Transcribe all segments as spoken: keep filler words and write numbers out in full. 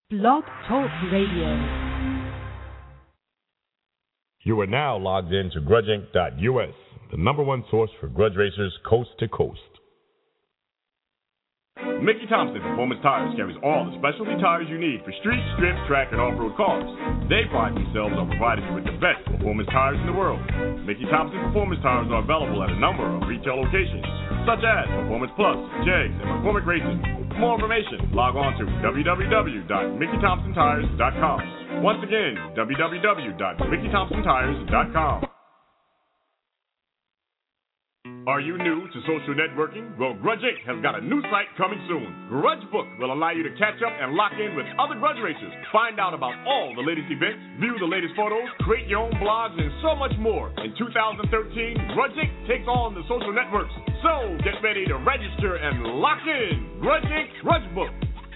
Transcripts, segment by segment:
Blog Talk Radio. You are now logged in to grudge inc dot U S, the number one source for grudge racers coast to coast. Mickey Thompson Performance Tires carries all the specialty tires you need for street, strip, track, and off-road cars. They pride themselves on providing you with the best performance tires in the world. Mickey Thompson Performance Tires are available at a number of retail locations, such as Performance Plus, Jegs, and McCormick Racing. For more information, log on to w w w dot mickey thompson tires dot com. Once again, w w w dot mickey thompson tires dot com. Are you new to social networking? Well, Grudge Incorporated has got a new site coming soon. Grudge Book will allow you to catch up and lock in with other grudge racers. Find out about all the latest events, view the latest photos, create your own blogs, and so much more. In two thousand thirteen, Grudge Incorporated takes on the social networks. So get ready to register and lock in. Grudge Incorporated, Grudge Book.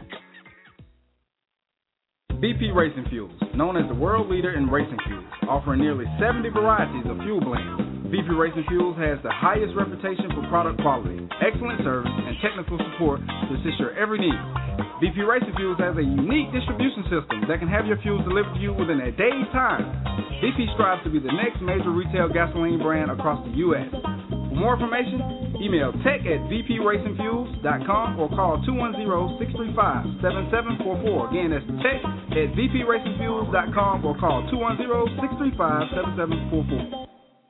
B P Racing Fuels, known as the world leader in racing fuels, offering nearly seventy varieties of fuel blends. B P Racing Fuels has the highest reputation for product quality, excellent service, and technical support to assist your every need. B P Racing Fuels has a unique distribution system that can have your fuels delivered to you within a day's time. B P strives to be the next major retail gasoline brand across the U S For more information, email tech at v p racing fuels dot com or call two one zero, six three five, seven seven four four. Again, that's tech at v p racing fuels dot com or call two one zero, six three five, seven seven four four.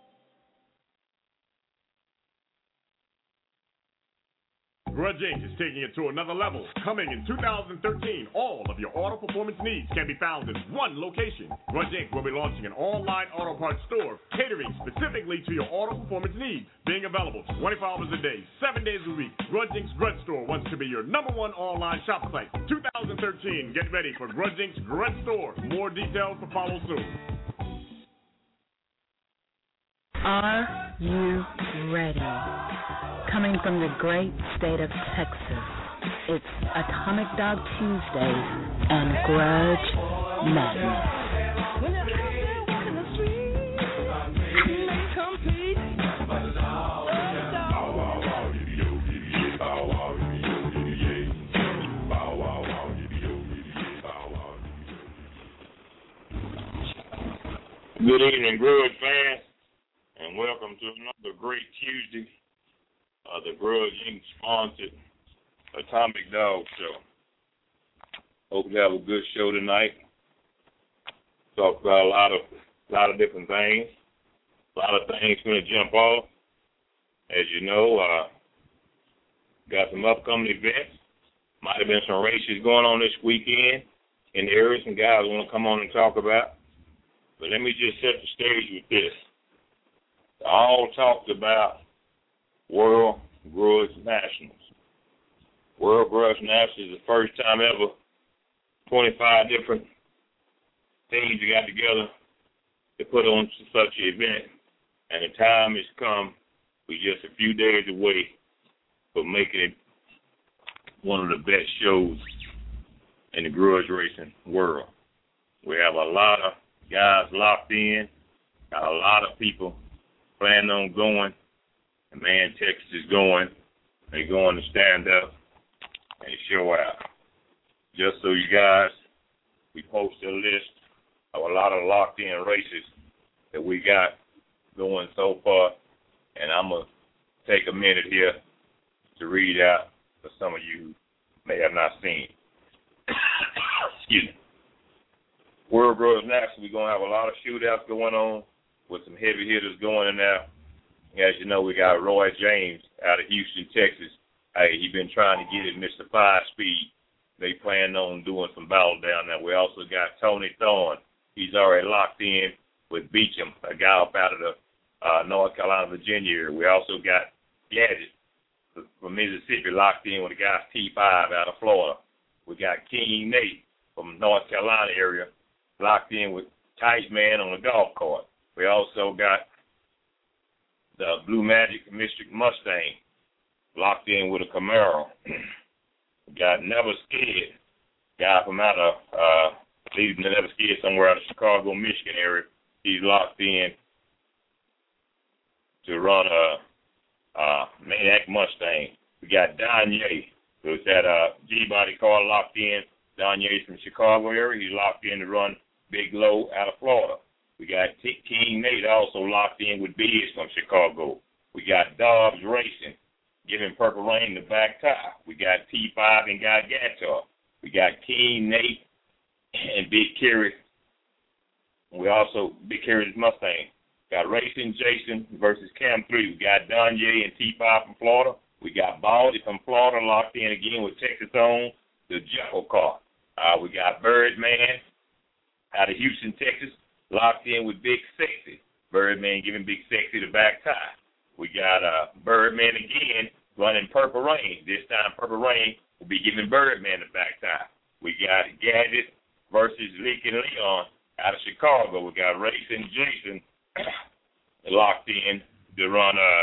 Grudge Incorporated is taking it to another level. Coming in two thousand thirteen, all of your auto performance needs can be found in one location. Grudge Incorporated will be launching an online auto parts store catering specifically to your auto performance needs, being available twenty-four hours a day, seven days a week. Grudge Incorporated's Grudge Store wants to be your number one online shop site. two thousand thirteen, get ready for Grudge Incorporated's Grudge Store. More details to follow soon. Are you ready? Coming from the great state of Texas, it's Atomic Dog Tuesdays and Grudge Madness. Good evening, Grudge fans, and welcome to another great Tuesday. Uh, the Grudge Incorporated sponsored Atomic Dog Show. Hope you have a good show tonight. Talk about a lot of a lot of different things. A lot of things going to jump off. As you know, uh, got some upcoming events. Might have been some races going on this weekend in the area some guys want to come on and talk about. But let me just set the stage with this. All talked about World Grudge Nationals. World Grudge Nationals is the first time ever twenty-five different teams got together to put on such an event, and the time has come. We're just a few days away from making it one of the best shows in the grudge racing world. We have a lot of guys locked in, got a lot of people planning on going. And man, Texas is going. They're going to stand up and show out. Just so you guys, we posted a list of a lot of locked-in races that we got going so far, and I'm going to take a minute here to read out for some of you who may have not seen. Excuse me. World Grudge Nationals, we're going to have a lot of shootouts going on with some heavy hitters going in there. As you know, we got Roy James out of Houston, Texas. Hey, he's been trying to get it Mister Five Speed. They plan on doing some battle down there. We also got Tony Thorne. He's already locked in with Beecham, a guy up out of the uh, North Carolina, Virginia area. We also got Gadget from Mississippi locked in with a guy T five out of Florida. We got King Nate from North Carolina area locked in with Tight Man on the golf cart. We also got the Blue Magic Mystic Mustang locked in with a Camaro. We got Never Scared, guy from out of, uh, I believe Never Scared somewhere out of Chicago, Michigan area. He's locked in to run a, a Maniac Mustang. We got Danye, who's that uh, G-Body car locked in Donye's from Chicago area. He's locked in to run Big Low out of Florida. We got T- King Nate also locked in with Biz from Chicago. We got Dobbs Racing giving Purple Rain the back tire. We got T five and Gargantua. We got King Nate and Big Kerry. We also, Big Kerry's Mustang. Got Racing Jason versus Cam three. We got Donye and T five from Florida. We got Baldy from Florida locked in again with Texas on the Jekyll car. Uh, we got Birdman out of Houston, Texas, locked in with Big Sexy. Birdman giving Big Sexy the back tie. We got uh, Birdman again running Purple Rain. This time Purple Rain will be giving Birdman the back tie. We got Gadget versus Leak and Leon out of Chicago. We got Racing Jason locked in to run uh,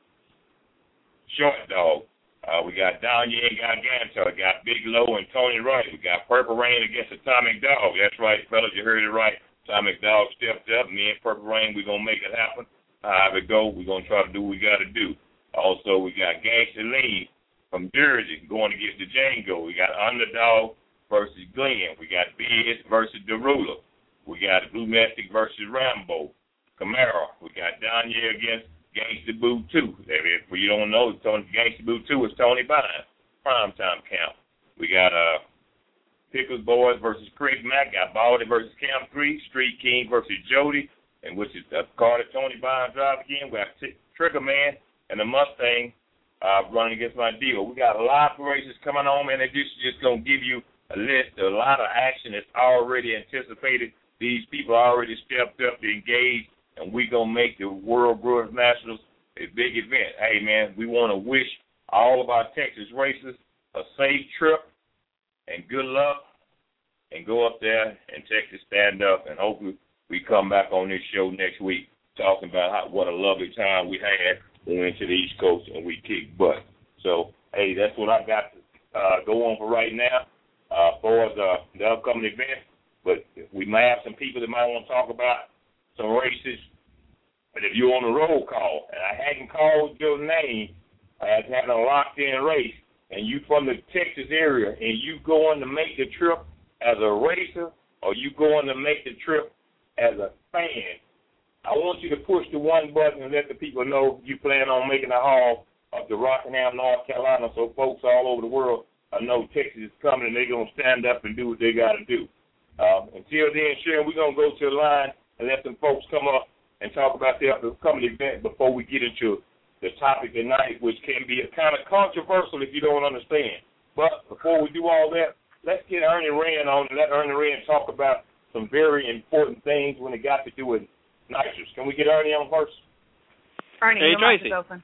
Short Dog. Uh, we got Donye and Gargantua. We got Big Low and Tony Wright. We got Purple Rain against Atomic Dog. That's right, fellas. You heard it right. Atomic Dog stepped up. Me and Purple Rain, we're going to make it happen. However it go, we're going to try to do what we got to do. Also, we got Gangsta Lean from Jersey going against the Django. We got Underdog versus Glenn. We got Biz versus Derulo. We got Blue Mystic versus Rambo. Camaro. We got Donye against Gangsta Boo two. If you don't know, Tony, Gangsta Boo two is Tony Bynum. Primetime count. We got uh, Pickles Boys versus Craig Mack. Got Baldy versus Cam three. Street King versus Jody, and which is the car that Tony Bynum drive again. We got T- Trigger Man and the Mustang uh, running against my deal. We got a lot of races coming on, man. They're just, just going to give you a list. A lot of action that's already anticipated. These people already stepped up to engage, and we're going to make the World Brewers Nationals a big event. Hey, man, we want to wish all of our Texas racers a safe trip and good luck, and go up there and Texas stand up, and hopefully we come back on this show next week talking about how, what a lovely time we had when we went to the East Coast and we kicked butt. So, hey, that's what I got to uh, go on for right now uh, for the, the upcoming event. But we might have some people that might want to talk about some races. But if you're on the roll call, and I hadn't called your name as having a locked-in race, and you from the Texas area, and you going to make the trip as a racer, or you going to make the trip as a fan, I want you to push the one button and let the people know you plan on making a haul up to Rockingham, North Carolina, so folks all over the world know Texas is coming and they're going to stand up and do what they got to do. Uh, until then, Sharon, we're going to go to the line and let some folks come up and talk about the upcoming event before we get into the topic tonight, which can be a kind of controversial if you don't understand. But before we do all that, let's get Ernie Rand on and let Ernie Rand talk about some very important things when it got to do with nitrous. Can we get Ernie on first? Ernie, hey, your mic is open.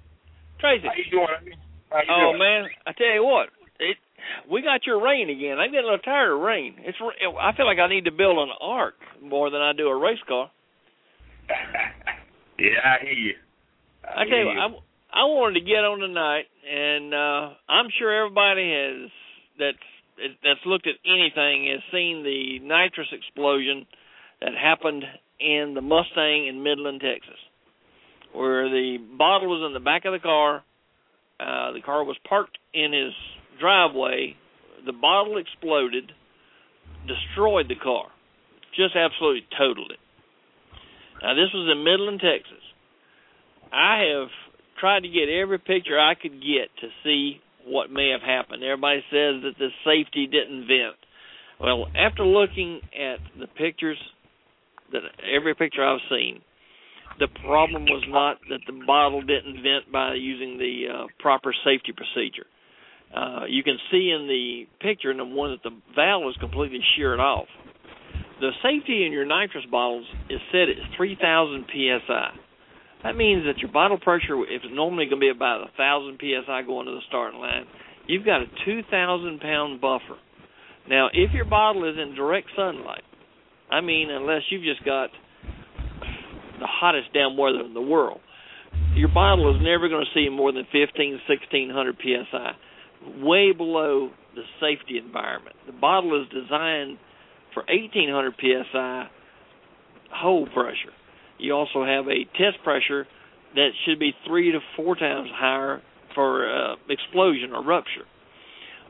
Tracy. How you doing, Ernie? How you oh, doing? man, I tell you what, it, we got your rain again. I'm getting a little tired of rain. It's. I feel like I need to build an ark more than I do a race car. Yeah, I hear you. I, I tell you, you. I, I wanted to get on tonight, and uh, I'm sure everybody has that's that's looked at anything has seen the nitrous explosion that happened in the Mustang in Midland, Texas, where the bottle was in the back of the car. Uh, the car was parked in his driveway. The bottle exploded, destroyed the car, just absolutely totaled it. Now, this was in Midland, Texas. I have tried to get every picture I could get to see what may have happened. Everybody says that the safety didn't vent. Well, after looking at the pictures, that every picture I've seen, the problem was not that the bottle didn't vent by using the uh, proper safety procedure. Uh, you can see in the picture, in the one that the valve was completely sheared off. The safety in your nitrous bottles is set at three thousand P S I. That means that your bottle pressure, if it's normally going to be about one thousand P S I going to the starting line, you've got a two thousand pound buffer. Now, if your bottle is in direct sunlight, I mean, unless you've just got the hottest damn weather in the world, your bottle is never going to see more than fifteen, sixteen hundred P S I, way below the safety environment. The bottle is designed for eighteen hundred P S I hold pressure. You also have a test pressure that should be three to four times higher for uh, explosion or rupture.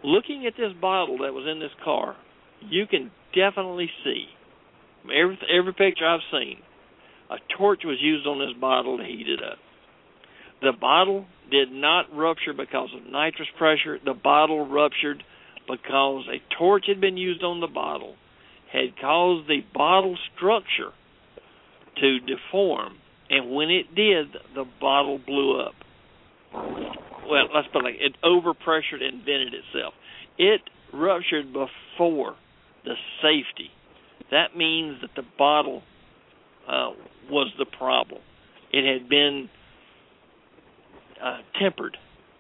looking at this bottle that was in this car, you can definitely see, from every, every picture I've seen, a torch was used on this bottle to heat it up. The bottle did not rupture because of nitrous pressure. The bottle ruptured because a torch had been used on the bottle, had caused the bottle structure to deform, and when it did, the bottle blew up. Well, let's put it like it overpressured and vented itself. It ruptured before the safety. That means that the bottle uh, was the problem. It had been uh, tempered.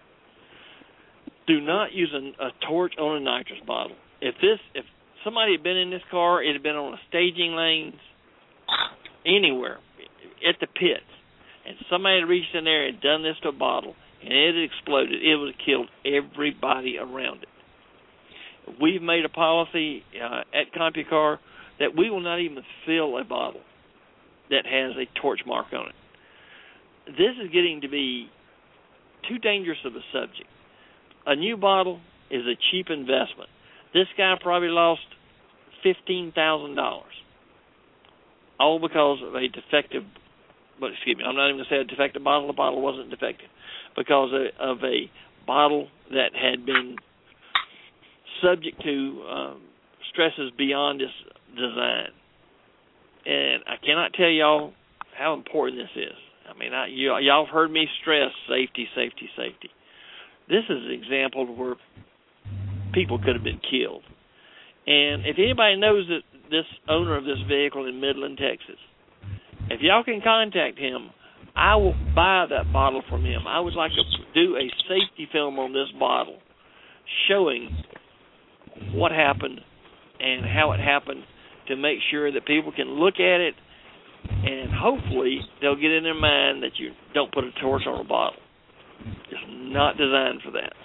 Do not use a, a torch on a nitrous bottle. If this, if somebody had been in this car, it had been on a staging lanes, anywhere, at the pits, and somebody had reached in there and done this to a bottle, and it had exploded, it would have killed everybody around it. We've made a policy uh, at CompuCar that we will not even fill a bottle that has a torch mark on it. This is getting to be too dangerous of a subject. A new bottle is a cheap investment. This guy probably lost fifteen thousand dollars, all because of a defective, but excuse me, I'm not even going to say a defective bottle. The bottle wasn't defective, because of a bottle that had been subject to um, stresses beyond its design. And I cannot tell y'all how important this is. I mean, I, you, y'all have heard me stress safety, safety, safety. This is an example where people could have been killed. And if anybody knows that this owner of this vehicle in Midland, Texas, if y'all can contact him, I will buy that bottle from him. I would like to do a safety film on this bottle showing what happened and how it happened, to make sure that people can look at it and hopefully they'll get in their mind that you don't put a torch on a bottle. It's not designed for that.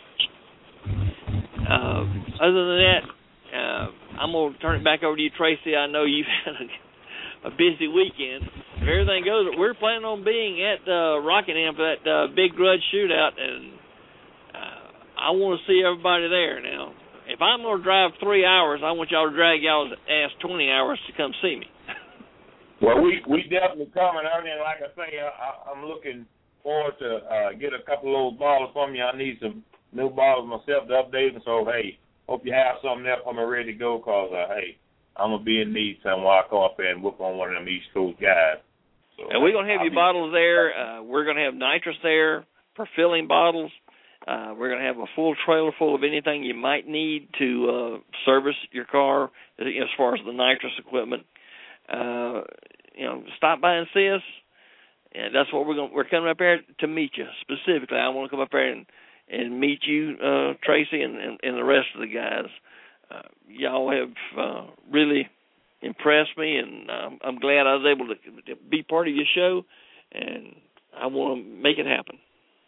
Uh, other than that, uh, I'm going to turn it back over to you, Tracy. I know you've had a, a busy weekend. If everything goes, we're planning on being at uh, Rockingham for that uh, big grudge shootout, and uh, I want to see everybody there now. If I'm going to drive three hours, I want y'all to drag y'all's ass twenty hours to come see me. Well, we we definitely coming, Ernie, and like I say, I, I'm looking forward to uh, get a couple of those bottles from you. I need some new bottles myself to update them, so, hey, hope you have something there for me ready to go, because, uh, hey, I'm going to be in need somewhere. I come up there and whoop on one of them East Coast guys. So, and we're going to have I'll your be- bottles there. Uh, we're going to have nitrous there for filling bottles. Uh, we're going to have a full trailer full of anything you might need to uh, service your car, as far as the nitrous equipment. Uh, you know, stop by and see us. And that's what we're going. We're coming up there to meet you specifically. I want to come up there and, and meet you, uh, Tracy, and, and, and the rest of the guys. Uh, y'all have uh, really impressed me, and um, I'm glad I was able to, to be part of your show. And I want to make it happen.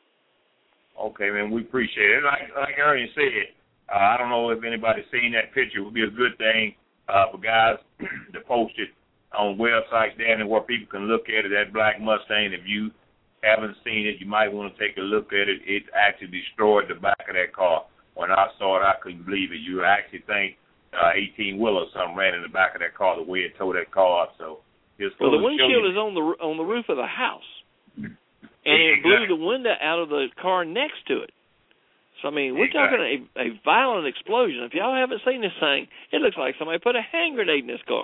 Okay, man, we appreciate it. Like like Ernie said, uh, I don't know if anybody's seen that picture. It would be a good thing uh, for guys to post it on websites down there where people can look at it. That black Mustang, if you haven't seen it, you might want to take a look at it. It actually destroyed the back of that car. When I saw it, I couldn't believe it. You would actually think uh, eighteen-wheeler or something ran in the back of that car, the way it tore that car up. So, just well, the to windshield you- is on the on the roof of the house. And it blew Exactly. the window out of the car next to it. So, I mean, we're Exactly. talking a, a violent explosion. If y'all haven't seen this thing, it looks like somebody put a hand grenade in this car.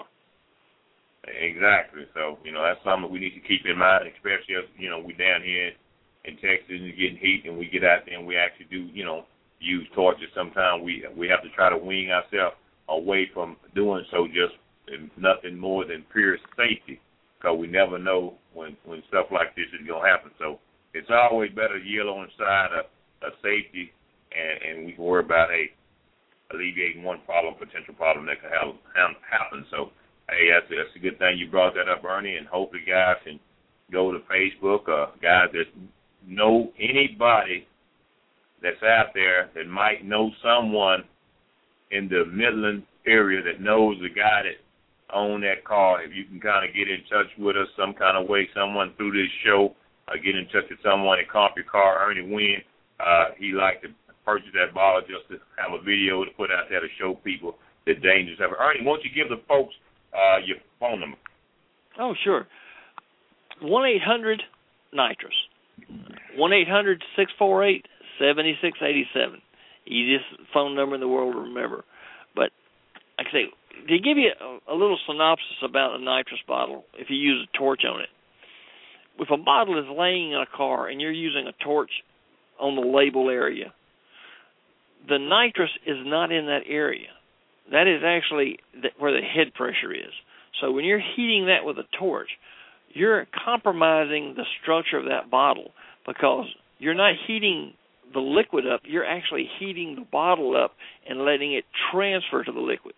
Exactly. So, you know, that's something we need to keep in mind, especially if, you know, we down here in Texas and getting heat and we get out there and we actually do, you know, use torches. Sometimes we we have to try to wean ourselves away from doing so, just nothing more than pure safety, because we never know when, when stuff like this is going to happen. So it's always better to yield on the side of, of safety, and, and we can worry about, hey, alleviating one problem, potential problem that could have, have, happen. So, hey, that's, that's a good thing you brought that up, Ernie, and hopefully guys can go to Facebook, uh, guys that know anybody that's out there that might know someone in the Midland area that knows the guy that own that car. If you can kind of get in touch with us some kind of way, someone through this show, uh, get in touch with someone at CompuCar, Ernie Wynn. Uh, he like to purchase that bottle just to have a video to put out there to show people the dangers of it. Ernie, won't you give the folks uh, your phone number? Oh, sure. one eight hundred nitrous. one eight hundred six four eight seven six eight seven. Easiest phone number in the world to remember. But, like I say, to give you a, a little synopsis about a nitrous bottle, if you use a torch on it, if a bottle is laying in a car and you're using a torch on the label area, the nitrous is not in that area. That is actually the, where the head pressure is. So when you're heating that with a torch, you're compromising the structure of that bottle because you're not heating the liquid up, you're actually heating the bottle up and letting it transfer to the liquid.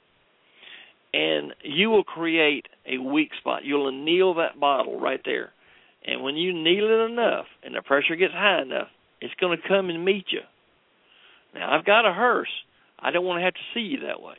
And you will create a weak spot. You'll anneal that bottle right there. And when you anneal it enough and the pressure gets high enough, it's going to come and meet you. Now, I've got a hearse. I don't want to have to see you that way.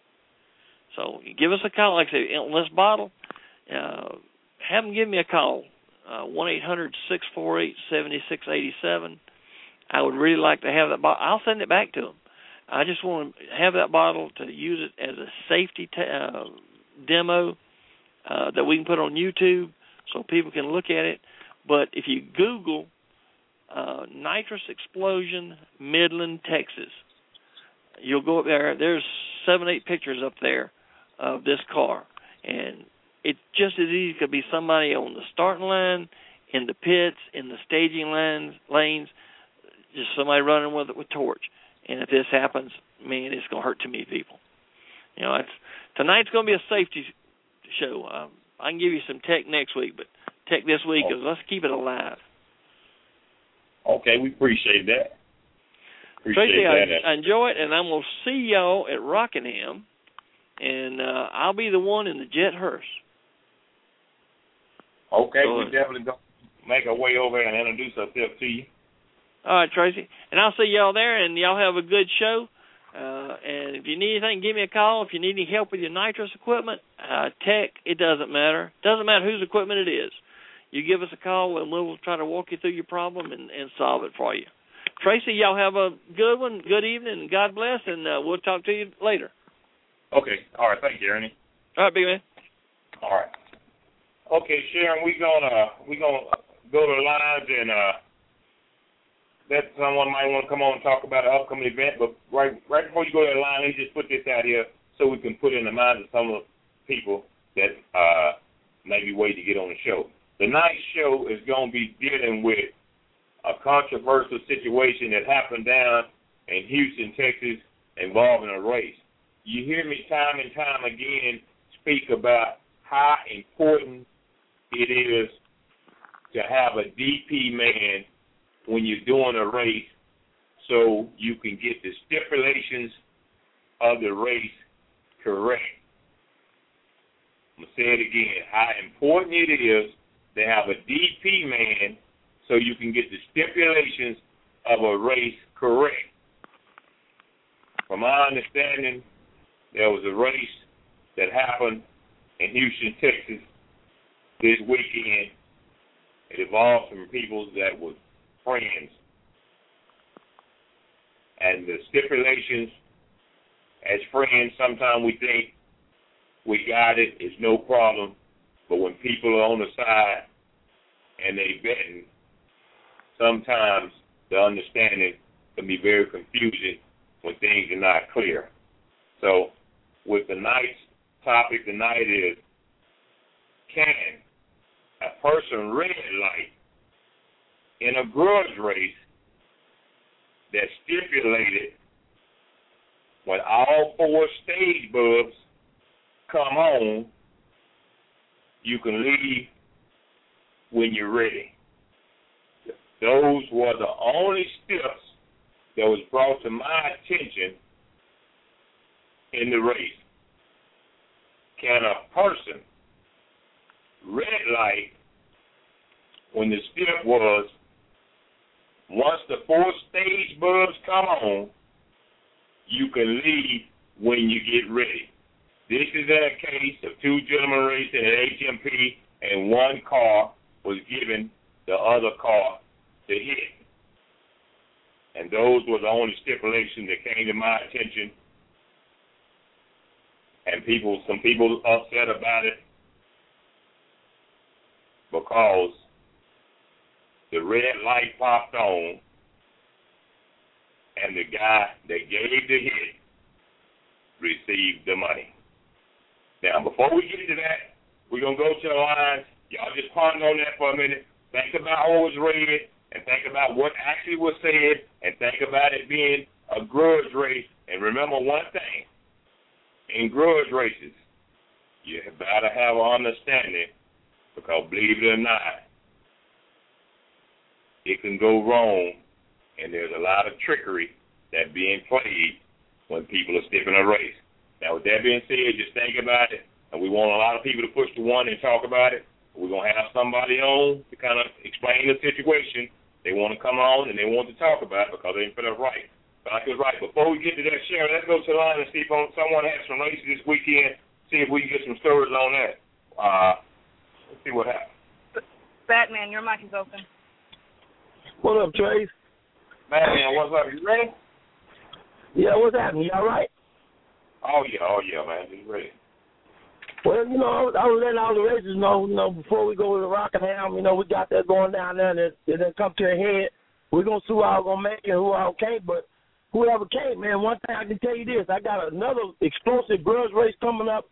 So give us a call. Like I say, on this bottle, uh, have them give me a call, uh, one eight hundred six four eight seven six eight seven. I would really like to have that bottle. I'll send it back to them. I just want to have that bottle to use it as a safety t- uh, demo uh, that we can put on YouTube so people can look at it. But if you Google uh, nitrous explosion, Midland, Texas, you'll go up there. There's seven, eight pictures up there of this car. And it just as easy could be somebody on the starting line, in the pits, in the staging lines, lanes, just somebody running with it with torch. And if this happens, man, it's going to hurt too many people. You know, it's, tonight's going to be a safety show. Um, I can give you some tech next week, but tech this week is let's keep it alive. Okay, we appreciate that. Appreciate Tracy, that. I, I enjoy it, and I'm going to see y'all at Rockingham, and uh, I'll be the one in the jet hearse. Okay, so, we definitely going to make our way over and introduce ourselves to you. All right, Tracy. And I'll see y'all there, and y'all have a good show. Uh, and if you need anything, give me a call. If you need any help with your nitrous equipment, uh, tech, it doesn't matter. Doesn't matter whose equipment it is. You give us a call, and we'll try to walk you through your problem and, and solve it for you. Tracy, y'all have a good one, good evening, and God bless, and uh, we'll talk to you later. Okay. All right. Thank you, Ernie. All right, big man. All right. Okay, Sharon, we're going to we gonna go to the lines and uh, that someone might want to come on and talk about an upcoming event, but right right before you go to the line, let me just put this out here so we can put in the minds of some of the people that uh, may be waiting to get on the show. Tonight's show is going to be dealing with a controversial situation that happened down in Houston, Texas, involving a race. You hear me time and time again speak about how important it is to have a D P man when you're doing a race so you can get the stipulations of the race correct. I'm going to say it again, how important it is to have a D P man so you can get the stipulations of a race correct. From my understanding, there was a race that happened in Houston, Texas this weekend. It involved some people that were friends. And the stipulations, as friends, sometimes we think we got it, it's no problem. But when people are on the side and they betting, sometimes the understanding can be very confusing when things are not clear. So with tonight's topic tonight is, can a person red light in a grudge race that's stipulated when all four stage bulbs come on, you can leave when you're ready. Those were the only steps that was brought to my attention in the race. Can a person red light when the step was, once the four stage bulbs come on, you can leave when you get ready. This is in a case of two gentlemen racing at H M P, and one car was given the other car to hit. And those were the only stipulations that came to my attention. And people, some people upset about it because the red light popped on and the guy that gave the hit received the money. Now, before we get to that, we're going to go to the lines. Y'all just ponder on that for a minute. Think about what was read and think about what actually was said and think about it being a grudge race. And remember one thing. In grudge races, you got to have an understanding because, believe it or not, it can go wrong, and there's a lot of trickery that being played when people are skipping a race. Now, with that being said, just think about it, and we want a lot of people to push the one and talk about it. We're going to have somebody on to kind of explain the situation. They want to come on, and they want to talk about it because they didn't feel it right. But like I was right, before we get to that, Sharon, let's go to the line and see if someone has some races this weekend, see if we can get some stories on that. Uh, let's see what happens. Batman, your mic is open. What up, Trace? Batman, what's up? You ready? Yeah, what's happening? You all right? Oh, yeah, oh, yeah, man. You ready? Well, you know, I was, I was letting all the races know, you know, before we go to the Rockingham, you know, we got that going down there, and it, it didn't come to a head. We're going to see who all going to make it and who all can't, but whoever came, man, one thing I can tell you this, I got another explosive grudge race coming up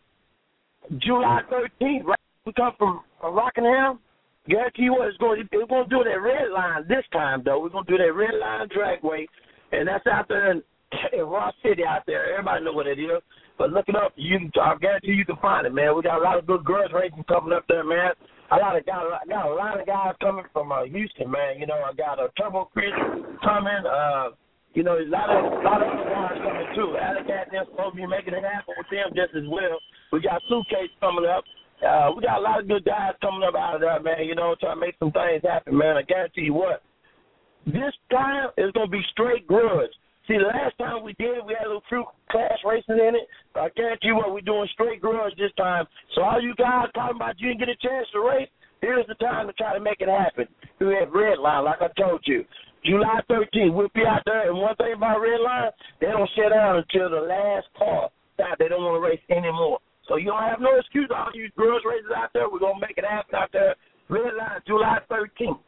July thirteenth, right? We come from Rockingham. Guarantee you what, it's going, it's going to do that red line this time, though. We're going to do that red line dragway, and that's out there in, in Ross City out there. Everybody know what it is. But look it up. You, I guarantee you can find it, man. We got a lot of good grudge racing coming up there, man. I got a, got a, got a lot of guys coming from uh, Houston, man. You know, I got a Turbo Chris coming, uh, You know, there's a lot of a lot of other guys coming too. Alacat, they're supposed to be making it happen with them just as well. We got Suitcase coming up. Uh, we got a lot of good guys coming up out of there, man. You know, trying to make some things happen, man. I guarantee you what, this time is gonna be straight grudge. See, the last time we did, we had a little fruit class racing in it. I guarantee you what, we're doing straight grudge this time. So all you guys talking about you didn't get a chance to race, here's the time to try to make it happen. We have Red Line, like I told you. July thirteenth, we'll be out there. And one thing about Red Line, they don't shut down until the last car. They don't want to race anymore. So you don't have no excuse. All you grudge races out there, we're going to make it happen out there. Red Line, July thirteenth.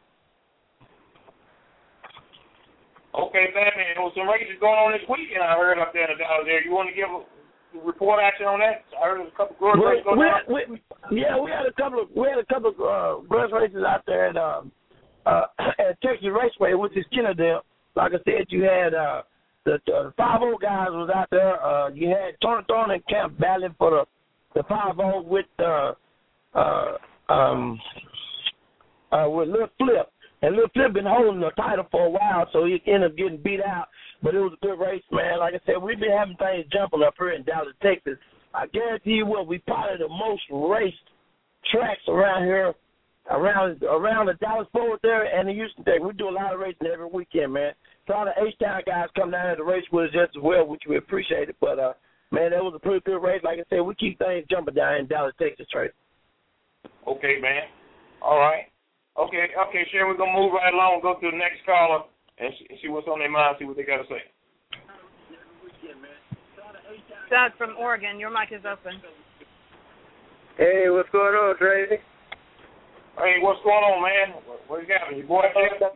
Okay, Batman, there was some races going on this weekend I heard up there in the Dallas area. You want to give a report action on that? I heard there was a couple of grudge races going we, on. We, yeah, we had a couple of we had a couple of uh, grudge races out there at um, uh, at Texas Raceway, which is Kennedale. Like I said, you had uh, the five oh guys was out there. Uh, you had Tony Thorne and Camp battling for the the five oh with uh, uh, um, uh, with Lil Flip. And Lil Flip been holding the title for a while, so he ended up getting beat out. But it was a good race, man. Like I said, we've been having things jumping up here in Dallas, Texas. I guarantee you what, we probably the most raced tracks around here, around around the Dallas Fort there and the Houston Texas. We do a lot of racing every weekend, man. So all the H-Town guys come down here to race with us just as well, which we appreciate it. But, uh, man, that was a pretty good race. Like I said, we keep things jumping down in Dallas, Texas, Trey. Okay, man. All right. Okay, okay, Sharon, we're going to move right along, go to the next caller, and see what's on their mind, see what they got to say. Doug from Oregon, your mic is open. Hey, what's going on, Tracy? Hey, what's going on, man? What, what you got? Your boy there?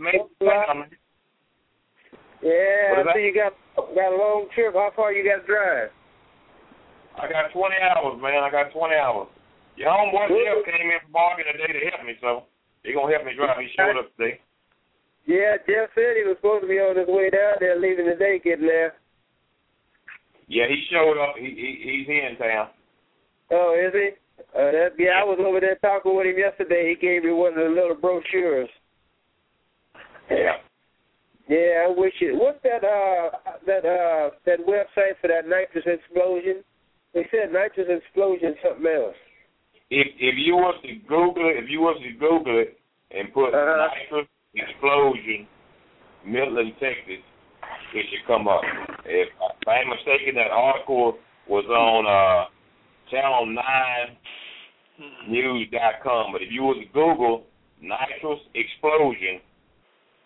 Yeah, I see you got, got a long trip. How far you got to drive? I got twenty hours, man. I got twenty hours. Your homeboy Jeff came in from Oregon today to help me, so he going to help me drive. He showed up today. Yeah, Jeff said he was supposed to be on his way down there, leaving today, getting there. Yeah, he showed up. He, he He's here in town. Oh, is he? Uh, that, yeah, I was over there talking with him yesterday. He gave me one of the little brochures. Yeah. Yeah, I wish it. What's that, uh, that, uh, that website for that nitrous explosion? They said nitrous explosion something else. If if you was to Google it, if you was to Google it and put uh-huh. nitrous explosion, Midland, Texas, it should come up. If, if I ain't mistaken, that article was on uh, channel nine news dot com. But if you was to Google nitrous explosion,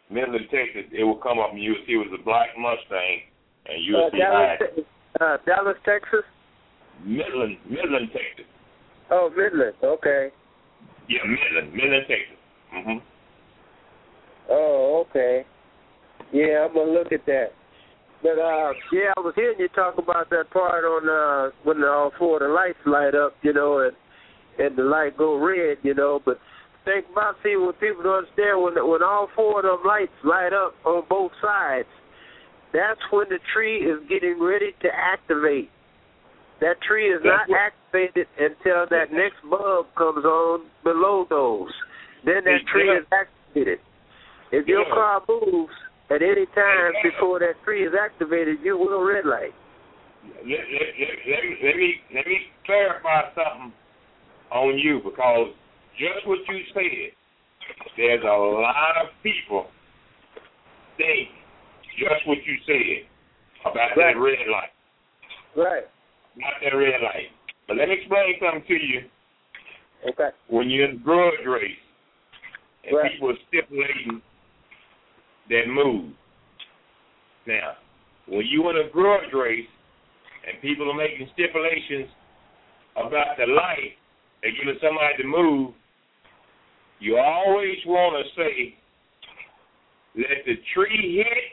Midland, Texas, it will come up and you will see it was a black Mustang, and you will Uh, see Dallas, I, Te- uh, Dallas, Texas. Midland, Midland, Texas. Oh, Midland. Okay. Yeah, Midland, Midland, Texas. Mhm. Oh, okay. Yeah, I'm gonna look at that. But uh, yeah, I was hearing you talk about that part on uh, when all four of the lights light up, you know, and and the light go red, you know. But think about, see, what people don't understand, when when all four of them lights light up on both sides, that's when the tree is getting ready to activate. That tree is not activated until that next bulb comes on below those. Then that tree is activated. If your car moves at any time before that tree is activated, you will red light. Let, let, let, let, me, let me let me clarify something on you, because just what you said, there's a lot of people think just what you said about Right. that red light. Right. Not that red light. But let me explain something to you. Okay. When you're in a grudge race and Right. people are stipulating that move. Now, when you're in a grudge race and people are making stipulations about the light and giving somebody to move, you always want to say, let the tree hit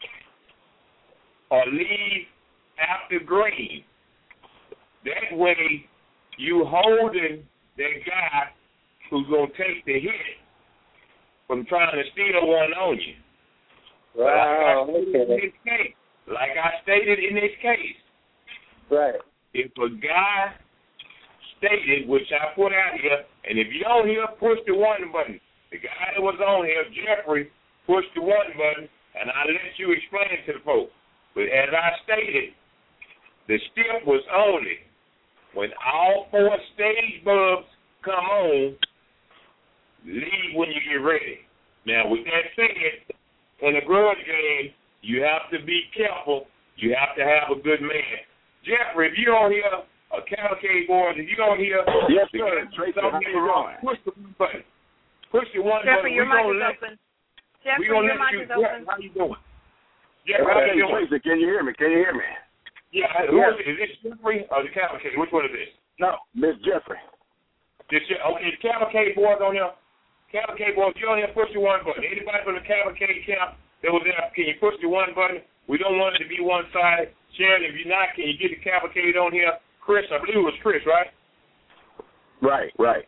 or leave after green. That way, you holding that guy who's going to take the hit from trying to steal one on you. Wow. Like I, Okay. in this case, like I stated in this case, Right. if a guy stated, which I put out here, and if you don't hear, push the one button. The guy that was on here, Jeffrey, pushed the one button, and I let you explain it to the folks. But as I stated, the step was only when all four stage bulbs come on, leave when you get ready. Now, with that said, in a grudge game, you have to be careful. You have to have a good man. Jeffrey, if you don't hear a cavalcade board, if you don't hear yes, the sir. Tracy, how you doing? push the one button. Push the one Jeffrey, button. your we mic gonna is let, open. we Jeffrey, gonna your let mic you, is open. How you doing? Jeffrey, how Okay, you doing? Tracy, can you hear me? Can you hear me? Yeah, who Yeah. is it? Is this Jeffrey or the cavalcade? Which one is this? No, Miss Jeffrey. This, okay, the cavalcade boys on here. Cavalcade boys, you on here, push the one button. Anybody from the cavalcade camp that was there, can you push the one button? We don't want it to be one-sided. Sharon, if you're not, can you get the cavalcade on here? Chris, I believe it was Chris, right? Right, right.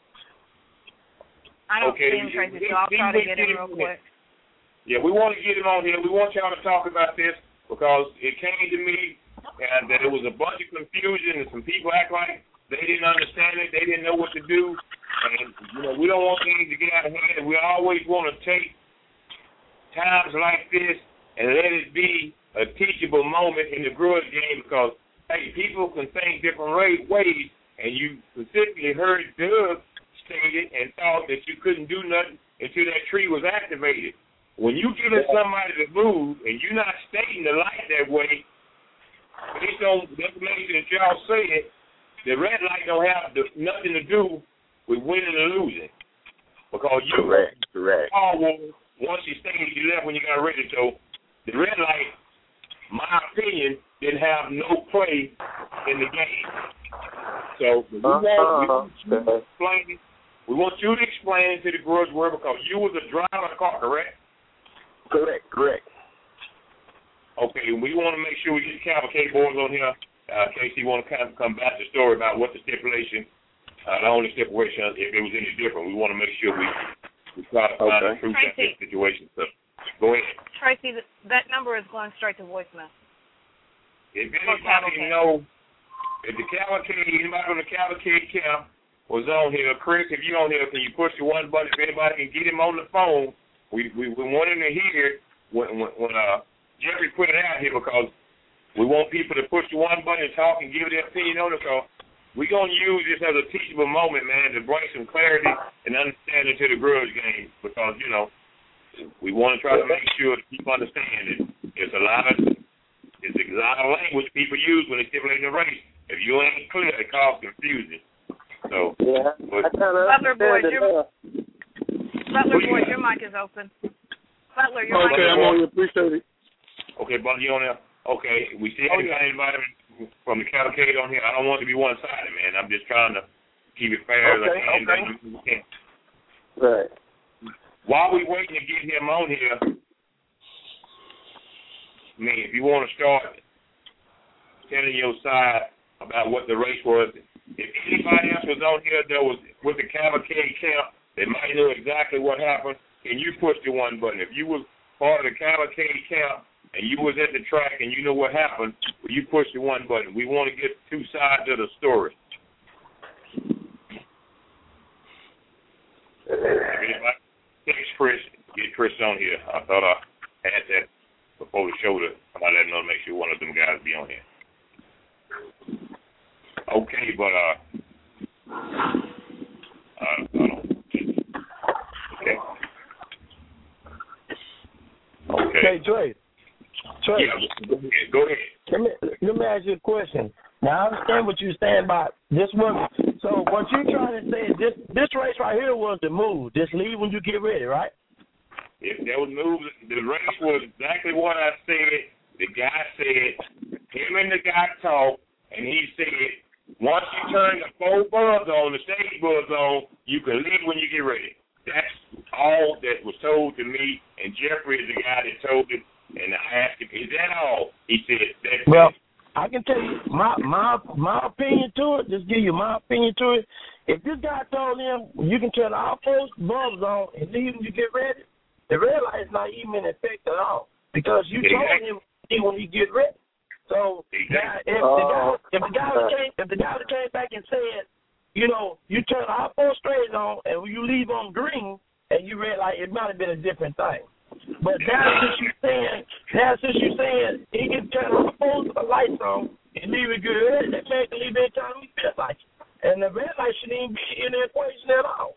I don't Okay, see him, Tracy, so I'll see try to we get get him him real in. quick. Yeah, we want to get him on here. We want y'all to talk about this because it came to me and that it was a bunch of confusion and some people act like they didn't understand it. They didn't know what to do. And, you know, we don't want things to get out of hand. We always want to take times like this and let it be a teachable moment in the grudge game because, hey, people can think different ways, and you specifically heard Doug state it and thought that you couldn't do nothing until that tree was activated. When you giving somebody to move and you're not stating the light that way, based on the information that y'all said, the red light don't have the, nothing to do with winning or losing. Because you correct, correct. all once you stated you left when you got ready. So the red light, my opinion, didn't have no play in the game. So we want, we want you to explain it. We want you to explain it to the grudge world because you was a driver of the car, correct? Correct, correct. Okay, we want to make sure we get the cavalcade boys on here. Uh, Casey, want to kind of come back to the story about what the stipulation, uh, the only stipulation, if it was any different. We want to make sure we, we try to find Okay. the truth of this situation. So go ahead. Tracy, th- that number is going straight to voicemail. If anybody know, if the cavalcade, anybody from the cavalcade camp was on here, Chris, if you're on here, can you push the one button? If anybody can get him on the phone, we we, we want him to hear when when, when uh, Jeffrey put it out here because we want people to push the one button and talk and give their opinion on it. So we're going to use this as a teachable moment, man, to bring some clarity and understanding to the grudge game because, you know, we want to try to make sure that people understand it. There's a lot of It's a lot of language people use when they stipulate the race. If you ain't clear, it causes confusion. So, yeah, but, I kind of Butler Boyd, understand it your, now. Butler Boyd, your mic is open. Butler, you're Okay, on. I'm on your appreciate it. Okay, Butler, you on there? Okay, we see Oh, any yeah. kind of anybody from the cavalcade on here. I don't want it to be one-sided, man. I'm just trying to keep it fair as I Okay, can. okay. As we can. Right. While we waiting to get him on here, I mean, if you want to start telling your side about what the race was, if anybody else was on here that was with the cavalcade camp, they might know exactly what happened, and you push the one button. If you was part of the cavalcade camp and you was at the track and you know what happened, you push the one button. We want to get two sides of the story. Text Chris, get Chris on here. I thought I had that before the show to I let him know to make sure one of them guys be on here. Okay, but uh, uh, I don't. Okay. Okay. Hey, Trey. Trey. Yeah, go ahead. Go ahead. Let me, let me ask you a question. Now, I understand what you're saying about this one. So, what you're trying to say is this this race right here was the move. Just leave when you get ready, right? If that was moved, the race was exactly what I said. The guy said, him and the guy talked, and he said, once you turn the four buzz on, the stage buzz on, you can leave when you get ready. That's all that was told to me, and Jeffrey is the guy that told it, and I asked him, is that all? He said, that's well, it. I can tell you my my my opinion to it. Just give you my opinion to it. If this guy told him you can turn all four bulbs on and leave when you get ready, the red light is not even in effect at all because you Exactly. told him when he get ready. So Exactly. now, if, Oh. the guy, if the guy would came if the guy would came back and said, you know, you turn all four strays on and when you leave on green and you red light, it might have been a different thing. But now since you're saying, now since you're saying he can turn all four the lights on and leave it good, that man can leave anytime he feels like it. And the red light shouldn't even be in the equation at all.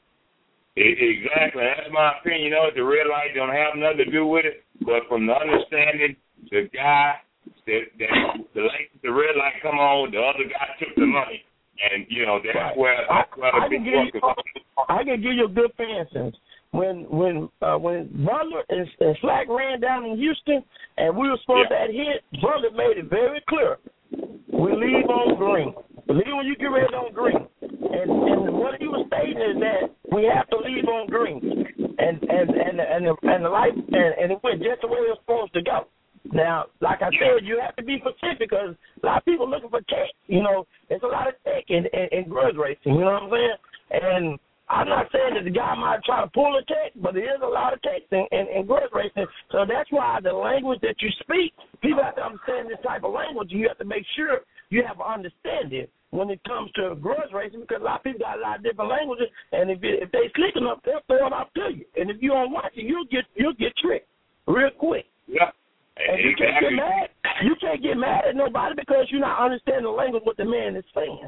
Exactly. That's my opinion. You know, the red light don't have nothing to do with it. But from the understanding, the guy that, that the light, the red light come on, the other guy took the money, and you know that's Right. where that's where the I, I big can give you, buck is. I can give you a good for instance. When when uh, when Butler and, and Slack ran down in Houston, and we were supposed Yeah. to hit, Butler made it very clear. We leave on green. Leave when you get ready on green. And and what he was stating is that we have to leave on green. And and and and the, and the light and, and it went just the way it was supposed to go. Now, like I said, you have to be specific because a lot of people looking for tech. You know, there's a lot of tech in, in, in grudge racing. You know what I'm saying? And I'm not saying that the guy might try to pull a tech, but there is a lot of tech in, in, in grudge racing. So that's why the language that you speak, people have to understand this type of language. You have to make sure you have an understanding when it comes to grudge racing because a lot of people got a lot of different languages, and if it, if they slick enough, they'll throw it out to you. And if you don't watch it, you'll get you'll get tricked real quick. Yeah. And you can't get mad. You can't get mad at nobody because you're not understanding the language what the man is saying.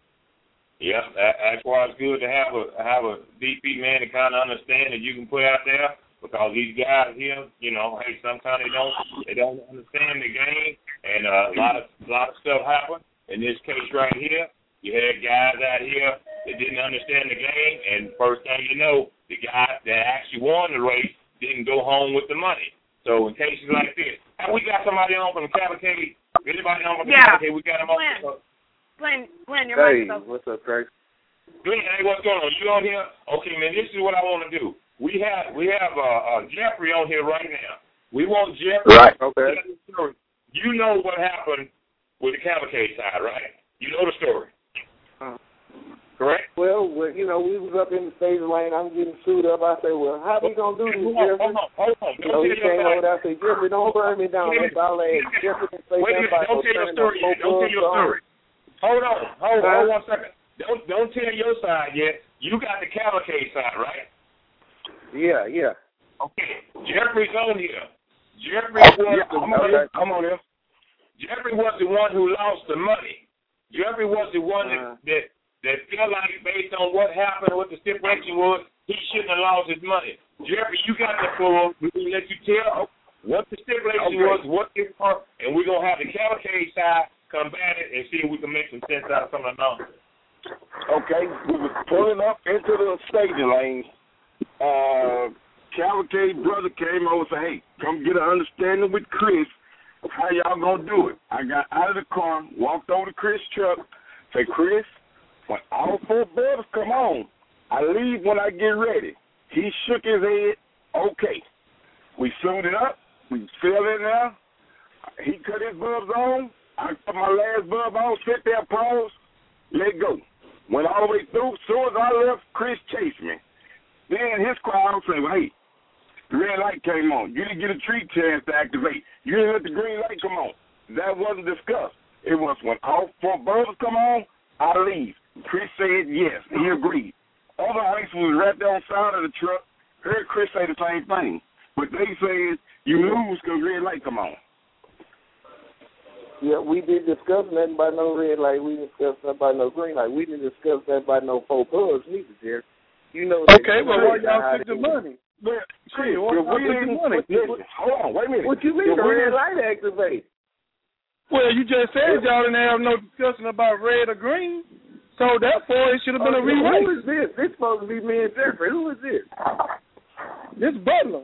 Yeah, that's why it's good to have a have a D P man to kind of understand that you can put out there because these guys here, you know, hey, sometimes they don't they don't understand the game, and uh, a lot of a lot of stuff happen. In this case right here, you had guys out here that didn't understand the game, and first thing you know, the guy that actually won the race didn't go home with the money. So in cases like this, and we got somebody on from the cavalcade. Anybody on from the Yeah. cavalcade? We got him on. Glenn. Glenn, Glenn, your Hey, mic's open. what's up, Greg? Glenn, hey, what's going on? You on here? Okay, man. This is what I want to do. We have we have uh, uh, Jeffrey on here right now. We want Jeffrey. Right. Okay. You know what happened with the cavalcade side, right? You know the story. Uh, Correct? Well, well, you know, we was up in the stage lane. I'm getting sued up. I said, well, how we going to do this, Hold on, Jeffrey? hold on, hold on. You know, he came over there. I said, Jeffrey, don't burn me down. Wait a minute. I'll let Jeffrey can say Wait a that minute. Don't tell your story yet. Don't tell your story. Hold on. Hold on. Hold on one second. Don't don't tell your side yet. You got the cavalcade side, right? Yeah, yeah. Okay. Jeffrey's on here. Jeffrey Oh, was yeah, the I'm one. on there. I'm on there. Jeffrey was the one who lost the money. Jeffrey was the one Uh-huh. that, that that felt like based on what happened, what the stipulation was, he shouldn't have lost his money. Jeffrey, you got the floor. We're going to let you tell what the stipulation Okay. was, what it was, and we're going to have the cavalcade side combat it and see if we can make some sense out of some of the numbers. Okay, we was pulling up into the staging lanes. Uh, Cavalcade brother came over and said, hey, come get an understanding with Chris. How y'all gonna do it? I got out of the car, walked over to Chris' truck, say, Chris, when all four brothers come on, I leave when I get ready. He shook his head, okay. We suited up, we fell in there, he cut his bulbs on, I put my last bulb on, sit there, pause, let go. Went all the way through, as soon as I left, Chris chased me. Then his crowd said, well, hey, the red light came on. You didn't get a tree chance to activate. You didn't let the green light come on. That wasn't discussed. It was when all four brothers come on, I leave. Chris said yes. He agreed. Other ice was right there on the side of the truck. Heard Chris say the same thing. But they said you lose because red light come on. Yeah, we didn't discuss nothing about no red light. We didn't discuss nothing about no green light. We didn't discuss that about no four bugs neither, Jerry. You know. Okay, well, why y'all took the money? But, Chris, why we didn't, money? Listen, hold on, wait a minute. What you mean, the red light activate? Well, you just said y'all didn't have no discussion about red or green, so therefore it should have been oh, a rewrite. Who is this? This supposed to be me and Jeffrey. Who is this? This Butler.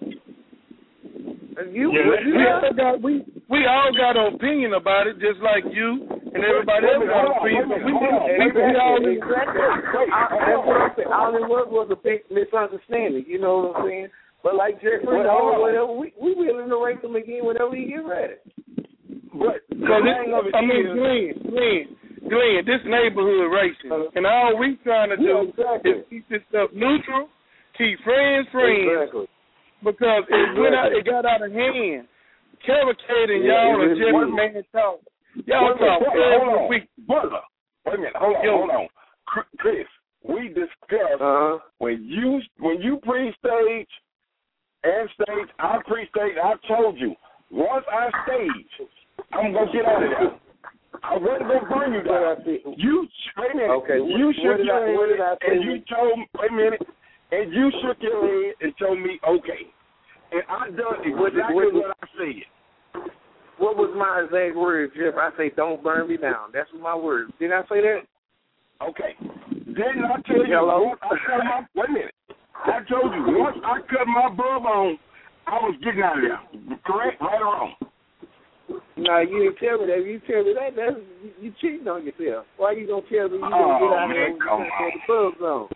And you, yeah, you we, all got, we, we all got an opinion about it, just like you and everybody else got an opinion. We, we, we, we all exactly. That's what I'm saying. All it was was a big misunderstanding. You know what I'm saying? But like Jeffrey, well, whatever, we we willing to race him again whenever he get ready. But so this, I mean, Glenn, Glenn, Glenn, this neighborhood racing, uh, and all we trying to do yeah, exactly. is keep this stuff neutral, keep friends friends. Exactly. Because it exactly. went out, it got out of hand. Cavalcade and yeah, y'all are just man talk. Y'all talk every week. Butler, wait a minute, hold on, Yo. hold on, Chris. We discussed uh-huh. when you when you pre-stage and stage, I pre-stage. I told you once I stage, I'm gonna get out of there. I wasn't gonna burn you down. You wait a minute. Okay. You shook your I, head I and you told me. Wait a minute. And you shook your head and told me, okay. And I done exactly what, what, what I said. What was my exact words, Jeff? I say, don't burn me down. That's my words. Did I say that? Okay. Didn't I tell you, Hello? I cut my, wait a minute. I told you, once I cut my bulb on, I was getting out of there. Correct? Right or wrong? No, you didn't tell me that. You tell me that, that's, you cheating on yourself. Why you going to tell me you oh, going to get out of there when you cut the bulbs on?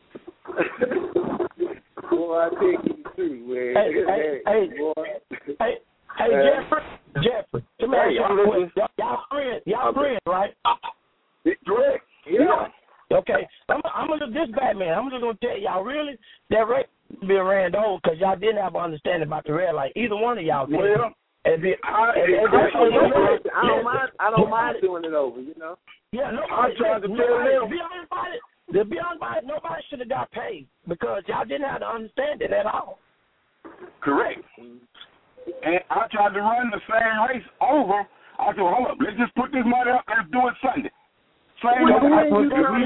Boy, I take you through, man. Hey, hey, hey, boy. hey, hey, Jeffrey, Jeffrey, come here, y'all, y'all, y'all friends, y'all friends, right? Correct. Yeah. Okay, I'm, I'm gonna this Batman. I'm just gonna tell y'all really that race being ran over because y'all didn't have an understanding about the red light. Either one of y'all did. Well, and then, I, and, and, I, and, and, I don't mind. I don't mind doing it over. You know. Yeah, no, I'm trying to tell them. Be honest about it. To be honest about it, nobody should have got paid because y'all didn't have to understand it at all. Correct. And I tried to run the same race over. I said, hold up, let's just put this money up. Let's do it Sunday. Same well, way. To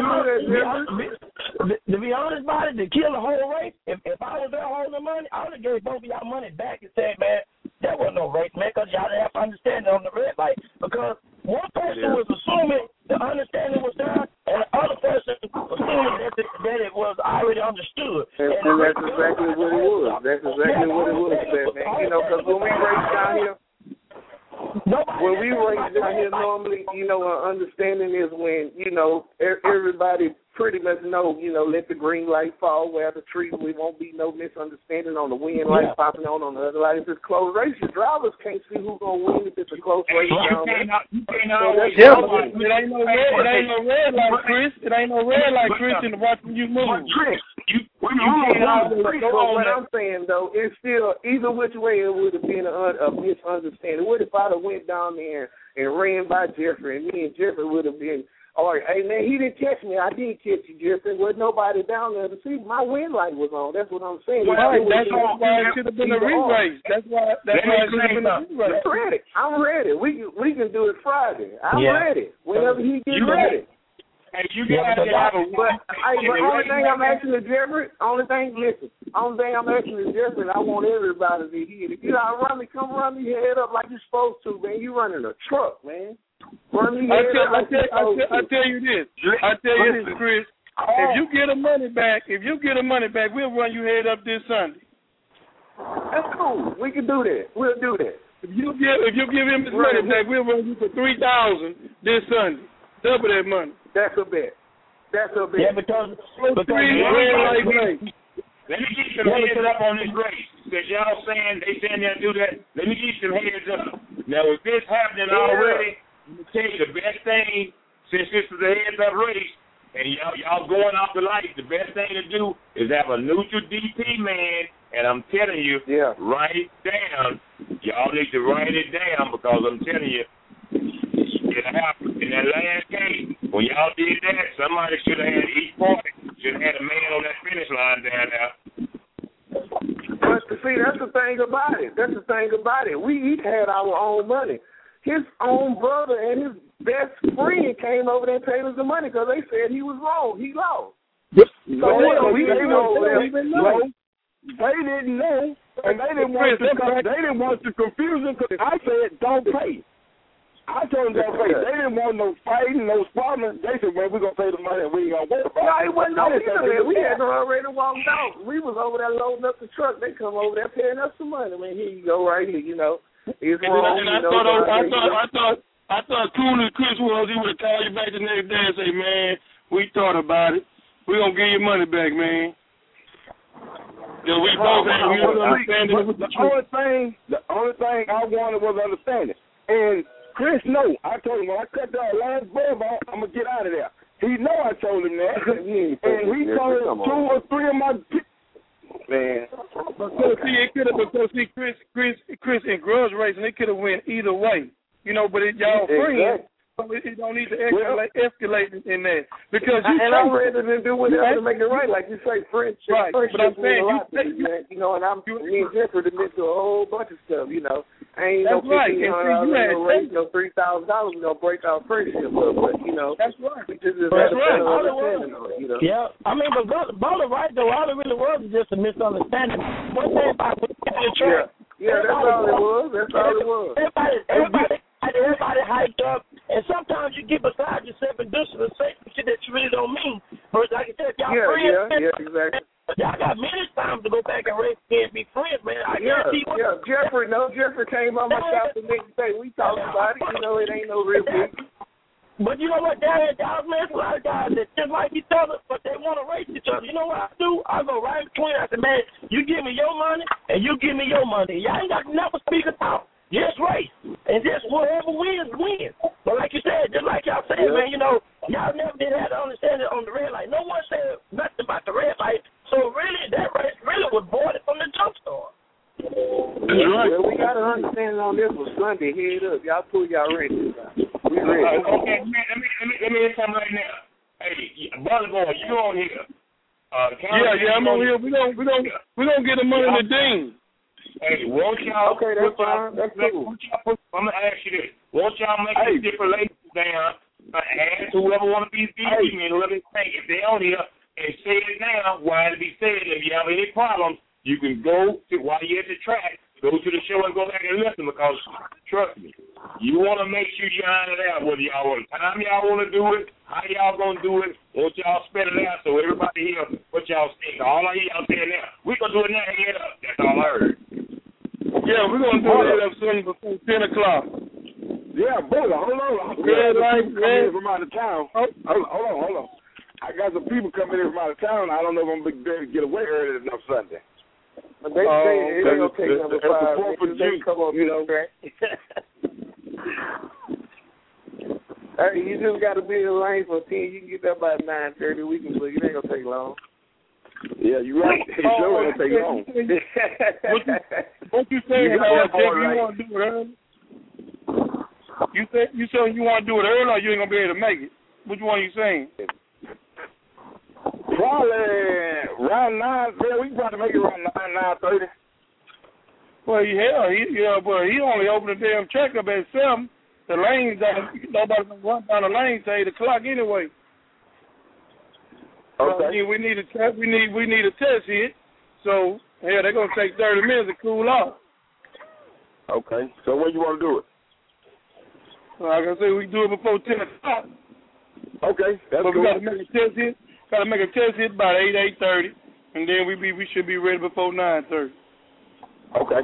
be honest about it, to kill the whole race, if, if I was there holding the money, I would have gave both of y'all money back and said, man, there was no race, man, because y'all didn't have to understand it on the red light. Because one person yeah. was assuming the understanding was there, and the other person assuming that, the, that it was already understood. And, and, and that's exactly what it was. That's exactly yeah, what it was, man. You know, because when we race down here, Nobody when we race down here normally, you know, our understanding is when, you know, everybody pretty much know, you know, let the green light fall where the tree, we won't be no misunderstanding on the wind light yeah. popping on on the other light. If it's close race, your drivers can't see who's going to win if it's a close race. You down can't, there. you can't always yeah, it ain't no red, it ain't no red light, Chris. It ain't no red light, Chris, in watching you move. Chris, you, you can't always go on. What I'm saying, though, it's still, either which way it would have been a, a misunderstanding. What if I'd have went down there and ran by Jeffrey, and me and Jeffrey would have been, all right, hey, man, he didn't catch me. I did catch you, Jeffrey. There wasn't nobody down there to see. My wind light was on. That's what I'm saying. Well, right, that's why it should have been a re-race. That's why, that's why it should have been a re-race. I'm ready. I'm ready. We, we can do it Friday. I'm yeah. ready. Whenever he gets you ready. Hey, you got to have a But, hey, but only thing I'm asking the Jeffrey, only thing, listen, only thing I'm asking the Jeffrey, I want everybody to hear. If you got to run me, come run me head up like you're supposed to, man. You running a truck, man. Run me head I tell, up like I, tell, I, tell, I tell you this. I tell you this, Chris. If you get a money back, if you get a money back, we'll run you head up this Sunday. That's cool. We can do that. We'll do that. If you give if you give him his money back, we'll run you for three thousand this Sunday. Double that money. That's a bet. That's a bet. Yeah, because, because three red light race. Let me get some heads up on this race. Because y'all saying they saying they'll do that. Let me get some heads up. Now, if this happening already, I'm gonna tell you the best thing, since this is a heads up race, and y'all y'all going off the lights, the best thing to do is have a neutral D P man, and I'm telling you, yeah. write it down. Y'all need to write it down because I'm telling you, it'll happen. In that last game, when y'all did that, somebody should have had each party, should have had a man on that finish line down there. But see, that's the thing about it. That's the thing about it. We each had our own money. His own brother and his best friend came over there and paid us the money because they said he was wrong. He lost. Yep. So no, well, we didn't know. They didn't know. They didn't know, and they didn't want to. They didn't want to confuse him because I said don't pay. I told them don't pay. They didn't want no fighting, no sparring. They said, "Man, we're gonna pay the money and we ain't gonna worry about it." No, it wasn't no either. We had already walked out. We was over there loading up the truck. They come over there paying us some money. Man, here you go, right here. You know, it's and wrong. And I, you know, thought, I thought, I thought, I thought, cool as Chris was, he would have called you back the next day and say, "Man, we thought about it. We gonna give you money back, man." Yeah, we both had we understanding. The only thing, the only thing I wanted was understanding. And Chris, no, I told him when I cut that last bulb off, I'm gonna get out of there. He know I told him that, and he told two or three of my man. Because see, it could have because see, Chris, Chris, Chris in grudge racing, it could have went either way, you know. But it, y'all friends, so it, it don't need to escalate, well, escalate in that because you and I'm ready to do whatever to make it right, like you say, friendship. Right, friendship but I'm saying a you, lot to me, man. You know, and I'm me and Jeffrey have been through a whole bunch of stuff, you know. Ain't that's no right. fifteen hundred dollars, no raise, no three thousand dollars. We gonna break our friendship up, but you know, that's right. We just, just that's right. All it was, you know? Yeah, I mean, but Bola right though. All it really was is just a misunderstanding. One thing about the track. Yeah, yeah, that's all it was. That's all it was. Everybody, everybody, everybody hyped up, and sometimes you get beside yourself and do some shit that you really don't mean. But like I said, y'all yeah, friends. Yeah, yeah, exactly. Y'all got many times to go back and race and be friends, man. I yeah, guarantee you. Yeah, Jeffrey, no, Jeffrey came on my shop the next day. We talked about it. You know, it ain't no real big. But you know what, down here, y'all, man, a lot of guys that just like each other, but they want to race each other. You know what I do? I go right in between. I say, man, you give me your money, and you give me your money. Y'all ain't got to never speak or talk. Just race. And just whoever wins, wins. But like you said, just like y'all said, yeah. man, you know, y'all never did have to understand it on the red light. No one said nothing about the red light. So really, that race really was boarded from the jump start. That's right. Well, we got to understand it on this one Sunday. Head up. Y'all pull y'all ready. We ready. Uh, okay, man, let me, let me, let me hear something right now. Hey, Brother Boy, you on here. Uh, yeah, yeah, I'm on here. We're going we gonna, we gonna get him under the ding. Hey, won't y'all... Okay, that's fine. That's cool. Put, I'm going to ask you this. Won't y'all make hey. these different ladies down uh, ask whoever want to be D P and whoever they think, if they on here, and say it now, why to be said. If you have any problems, you can go to, while you're at the track, go to the show and go back and listen because, trust me, you want to make sure you iron it out, whether y'all want time y'all want to do it, how y'all going to do it, won't y'all spell it out so everybody here what y'all think. All I hear y'all saying now, we going to do it now, head up. That's all I heard. Yeah, we're going to do it up soon before ten o'clock. Yeah, brother, hold on. Yeah, like, man. From out of town. Hold on, hold on, hold on. I got some people coming in from out of town. I don't know if I'm going to be able to get away early enough Sunday. But they say uh, it ain't going to take number five. They come up, you know. Hey, you just got to be in line for ten. You can get there by nine thirty. We can book. It ain't going to take long. Yeah, you're right. It oh, sure ain't going to take long. What you, what you saying, you, uh, Jeff, you right. want to do it early? You say you saying you want to do it early or you ain't going to be able to make it? Which one are you saying? Probably around nine. Yeah, we can probably make it around nine, nine thirty. Well, yeah, he, yeah, but he only opened the damn track up at seven. The lanes, nobody's gonna run down the lane till eight o'clock anyway. Okay. So, we need a test. We need we need a test hit. So yeah, they're gonna take thirty minutes to cool off. Okay. So when you want to do it? Like I said, we do it before ten o'clock. Okay, that's but cool. we gotta make a test hit. Gotta make a test hit about eight, eight thirty, and then we be we should be ready before nine thirty. Okay.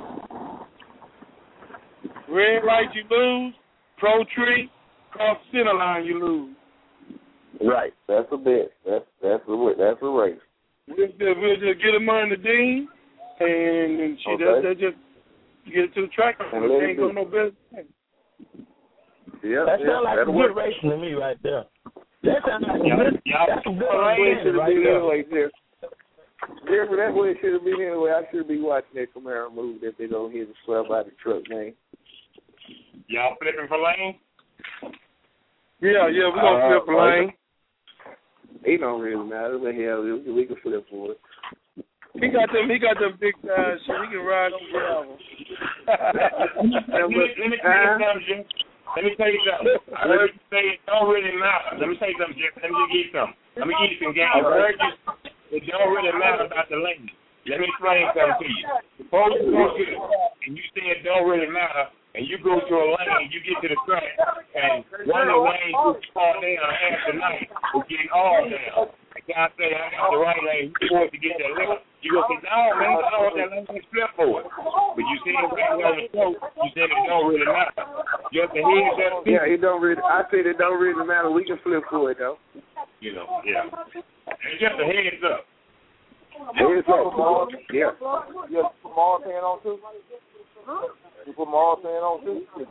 Red light, you lose. Pro tree, cross center line, you lose. Right. That's a bet. That's that's a that's a race. We'll just, we'll just get them on the dean, and, and she Okay. does that. Just get it to the track. And It let it ain't go be. no better. Yeah. That yeah, sounds like a that'll good work. racing to me right there. That sounds like Yeah, good. yeah. That's some good Well, that's where it racing should have right been there. anyway, Jeff. Jeffrey, that's where it should have been anyway. I should be watching that Camaro move that they don't hit and swear by the truck, man. Y'all flipping for lane? Yeah, yeah, we're going to Uh, flip a lane. It don't really matter. The hell, we we can flip for it. He got them, he got them big tires, so he can ride on gravel. let, me, let me tell you something, Jim. Let me tell you something. I heard you say it don't really matter. Let me tell you something, Jim. Let me just give you something. Let me give you some game. I heard you it don't really matter about the lane. Let me explain something to you. Suppose you go to and you say it don't really matter, and you go to a lane, you get to the track, and one of the lanes you fall down half the night is getting all down. The guy say, I got the right lane, you want to get that left. You go say, no, man, I don't want that lane to flip for it. But you see it right on the show, you said it don't really matter. You have to hear that. Yeah, it don't really, I said it don't really matter. We can flip for it, though. You know, yeah. It's just a heads up. Heads up. Yeah. You put Mars hand on too? You put Mars hand on too? I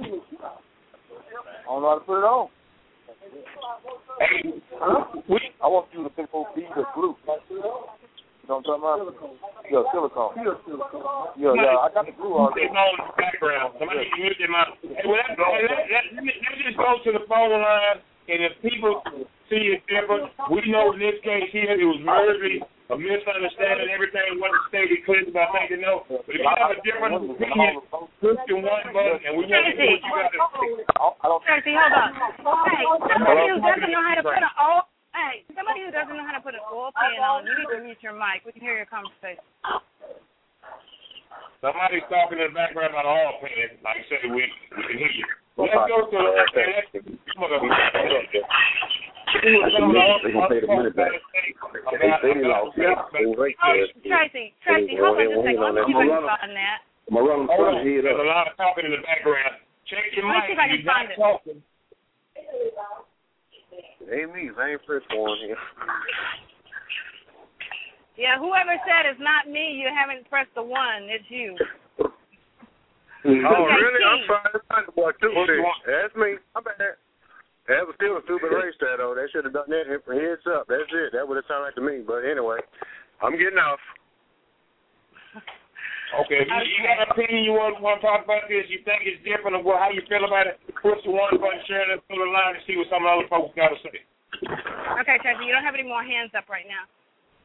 don't know how to put it on. Hey, huh? we, I want you to pick for B the glue. You know what I'm talking about? Yeah, silicone. Yeah, yeah, I got the glue already. It's on the background. Somebody mute them out. Hey, well, that, hey, let, let, let, me, let me just go to the phone line, and if people see it different, we know in this case here it was merely a misunderstanding. Everything wasn't stated clear about making no. But if you have a different opinion, push the one button, and we want to do what you got to say. Tracy, hold on. Hey, somebody who doesn't know how to put an oil, hey, somebody who doesn't know how to put an oil pan on, you need to mute your mic. We can hear your conversation. Somebody's talking in the background about all pan. Like I said, we, we can hear you. Let's go to the let's They're going to pay the money back. They say they lost. Yeah. Oh, Tracy, Tracy, hold on just a second. Let's see if I can find that. I'm going to run them front head There's up. a lot of talking in the background. Check your Let me see mic. if I can You're not find it. talking. It ain't me. I ain't pressed one here. Yeah, whoever said it's not me, you haven't pressed the one. It's you. Oh, really? I'm trying to find the boy, too. That's me. I'm bad. That was still a stupid race there, though. They should have done that for heads up. That's it. That would have sounded like to me. But anyway, I'm getting off. Okay, if you, you got an opinion you want, want to talk about this, you think it's different, or how you feel about it, push the one button, share it through the line, and see what some of the other folks got to say. Okay, Tracy, you don't have any more hands up right now.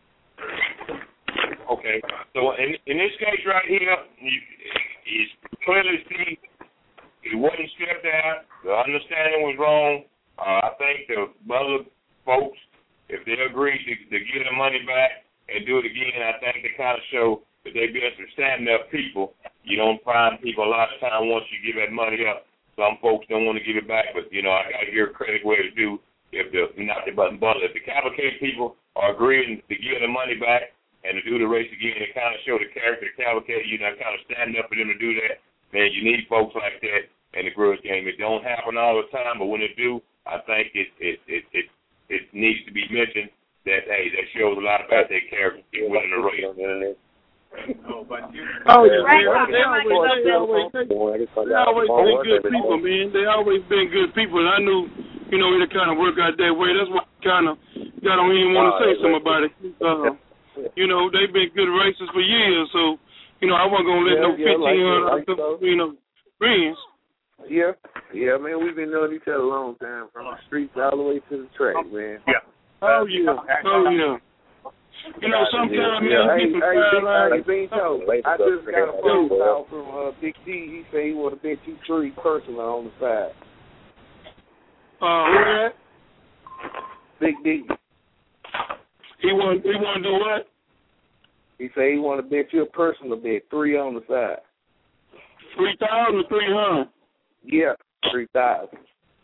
Okay, so in, in this case right here, you, you clearly see it wasn't stripped out. The understanding was wrong. Uh, I think the other folks, if they agree to, to give the money back and do it again, I think they kind of show that they been some stand-up people. You don't find people a lot of time once you give that money up. Some folks don't want to give it back, but, you know, I got to give credit where to do if the not the button button. If the cavalcade people are agreeing to give the money back and to do the race again, it kind of show the character of the cavalcade, you know, kind of stand up for them to do that. Man, you need folks like that in the grudge game. It don't happen all the time, but when it do, I think it it it it, it needs to be mentioned that, hey, that shows a lot about their character winning the race. Oh, yeah, they, they always, they always, they, they always been good people, man. They always been good people, and I knew, you know, it kind of work out that way. That's why I kind of got on even want to say something about it. Uh, you know, they've been good racers for years, so, you know, I wasn't going to let yeah, no yeah, fifteen hundred, like so. you know, friends. Yeah, yeah, man, we've been knowing each other a long time, from the streets all the way to the track, man. Yeah. Oh, yeah. Oh, yeah. You know, sometimes, yeah, man, hey, people hey, feel like... Hey, Bean Toe, I just got a phone call from uh, Big D. He said he want to bet you three personally on the side. Uh, who that? Big D. He want, he want to do what? He said he want to bet you a personal bet, three on the side. three thousand or three hundred? Yeah, three thousand.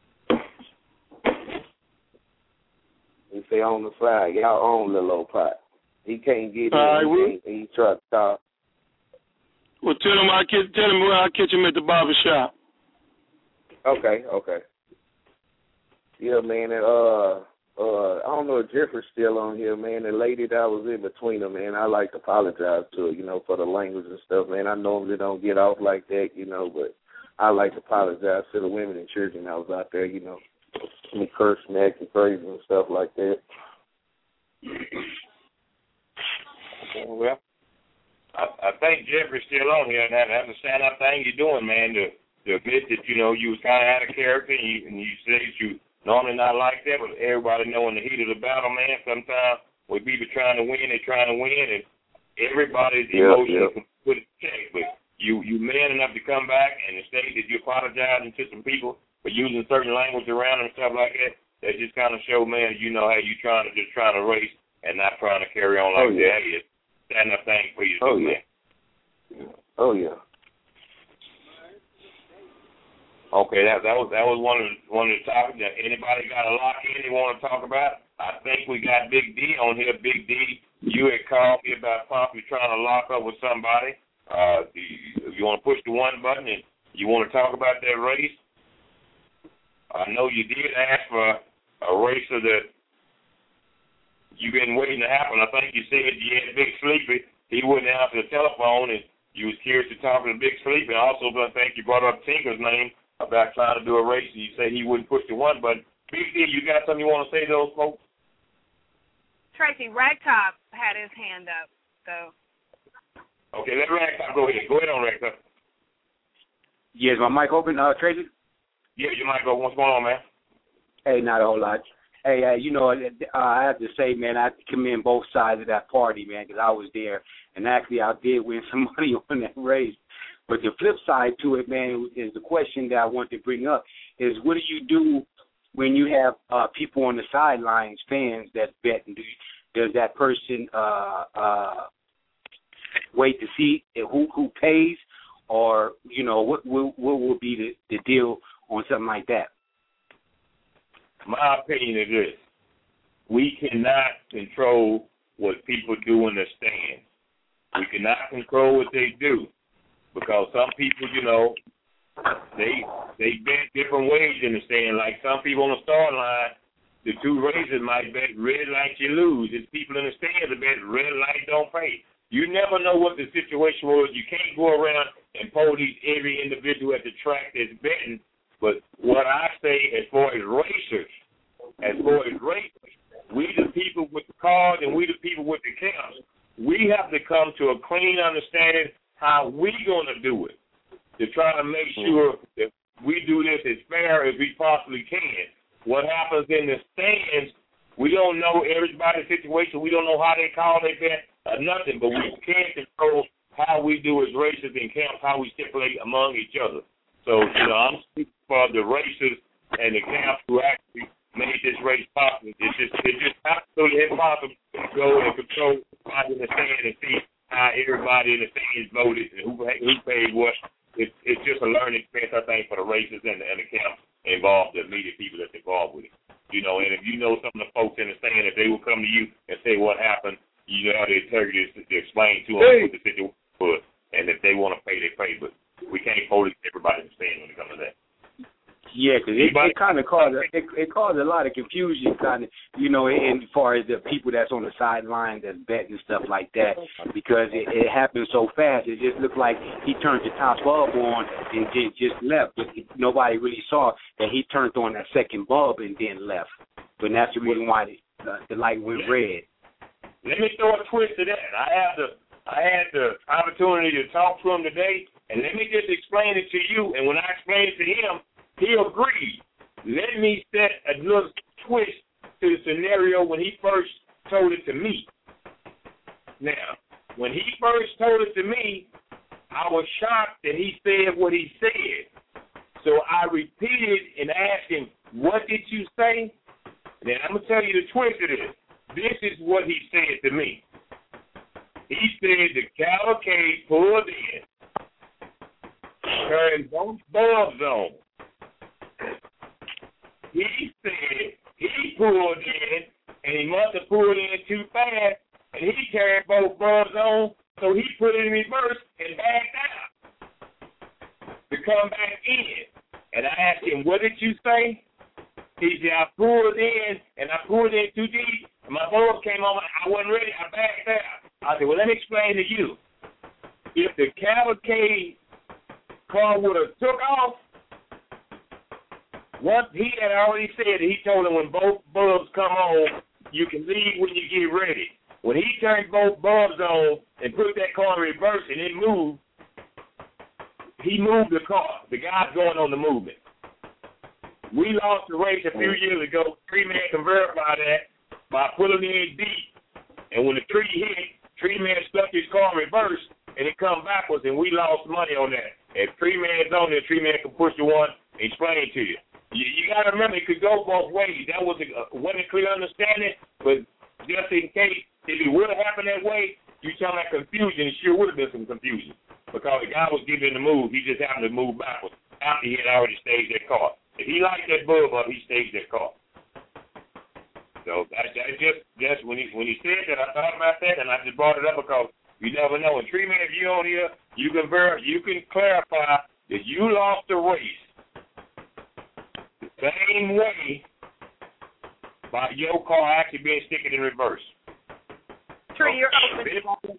He say on the side, y'all own the little pot. He can't get in. Uh, he, we, he tried to talk. Well, tell him I catch, tell him where I catch him at the barber shop. Okay, okay. Yeah, man. And, uh, uh, I don't know if Jeffrey's still on here, man. The lady that was in between them, man, I like to apologize to her, you know, for the language and stuff, man. I normally don't get off like that, you know, but I like to apologize to the women and children that was out there, you know, me cursing, acting crazy and stuff like that. Well, I, I think Jeffrey's still on here, and that's a stand-up thing you're doing, man, to, to admit that, you know, you was kind of out of character, and you, and you said that you normally not like that, but everybody know in the heat of the battle, man, sometimes when people trying to win, they're trying to win, and everybody's yep, emotions yep. put it in check. But you, you man enough to come back and to state that you apologizing to some people for using certain language around them and stuff like that, that just kind of show, man, you know how you trying to just trying to race and not trying to carry on like oh, yeah. that. It's stand up thing for you to oh, do, yeah. man. Oh, yeah. Okay, that that was that was one of the, one of the topics that anybody got a lock in they want to talk about. I think we got Big D on here. Big D, you had called me about possibly trying to lock up with somebody. Uh, you, you want to push the one button and you want to talk about that race? I know you did ask for a racer that you've been waiting to happen. I think you said you had Big Sleepy. He wouldn't answer the telephone, and you was curious to talk to Big Sleepy. And also, I think you brought up Tinker's name about trying to do a race, and you said he wouldn't push the one button. Big D, you got something you want to say to those folks? Tracy, Ragtop had his hand up, so. Okay, let Ragtop go ahead. Go ahead on, Ragtop. Yeah, is my mic open, uh, Tracy? Yeah, your mic open. What's going on, man? Hey, not a whole lot. Hey, uh, you know, uh, I have to say, man, I have to commend both sides of that party, man, because I was there, and actually I did win some money on that race. But the flip side to it, man, is the question that I want to bring up is what do you do when you have uh, people on the sidelines, fans that bet? And do you, does that person uh, uh, wait to see who who pays, or you know what what, what will be the, the deal on something like that? My opinion is this: we cannot control what people do in the stands. We cannot control what they do. Because some people, you know, they they bet different ways in the stand. Like some people on the start line, the two racers might bet red light you lose. There's people in the stand that bet red light don't pay. You never know what the situation was. You can't go around and police every individual at the track that's betting. But what I say as far as racers, as far as racers, we the people with the cars and we the people with the camps, we have to come to a clean understanding how we going to do it, to try to make sure that we do this as fair as we possibly can. What happens in the stands, we don't know everybody's situation. We don't know how they call their bet or nothing, but we can control how we do as racers in camps, how we stipulate among each other. So, you know, I'm speaking for the racers and the camps who actually made this race possible. It's just, it's just absolutely impossible to go and control everybody in the stand and see how everybody in the stands voted and who who paid what. It's it's just a learning experience, I think, for the racers and the, and the camps involved, the immediate people that's involved with it. You know, and if you know some of the folks in the stand, if they will come to you and say what happened, you know the integrity to, to explain to them hey. what the situation was. And if they want to pay, they pay. But we can't police everybody in the stand when it comes to that. Yeah, because it, it kind of caused it, it caused a lot of confusion, kind of, you know, in as far as the people that's on the sideline that's betting and stuff like that, because it, it happened so fast. It just looked like he turned the top bulb on and just, just left. But nobody really saw that he turned on that second bulb and then left. But that's the reason why the, uh, the light went red. Let me throw a twist to that. I have the I had the opportunity to talk to him today, and let me just explain it to you. And when I explained it to him, he agreed. Let me set a little twist to the scenario when he first told it to me. Now, when he first told it to me, I was shocked that he said what he said. So I repeated and asked him, what did you say? And then I'm going to tell you the twist of this. This is what he said to me. He said the cavalcade pulled in, turned both bulbs on. He said he pulled in, and he must have pulled in too fast, and he carried both bulbs on, so he put it in reverse and backed out. to come back in. And I asked him, what did you say? He said, I pulled in, and I pulled in too deep, and my bulb came on. I wasn't ready. I backed out. I said, well, let me explain to you. If the cavalcade car would have took off, once he had already said, he told him when both bulbs come on, you can leave when you get ready. When he turned both bulbs on and put that car in reverse and it moved, he moved the car. The guy's going on the movement. We lost the race a few years ago. Tree Man can verify that by pulling in deep. And when the tree hit, Tree Man stuck his car in reverse and it come backwards, and we lost money on that. If Tree Man's on there, Tree Man can push the one and explain to you. You, you got to remember, it could go both ways. That was a, wasn't a clear understanding, but just in case, if it would have happened that way, you talking about confusion, it sure would have been some confusion. Because the guy was giving the move, he just happened to move backwards after he had already staged that car. If he liked that bulb up, he staged that car. So that, that just, just when he when he said that, I thought about that, and I just brought it up because you never know. And Tree Man, if you're on here, you can ver- you can clarify that you lost the race the same way by your car actually being sticking in reverse. Tree, you're open.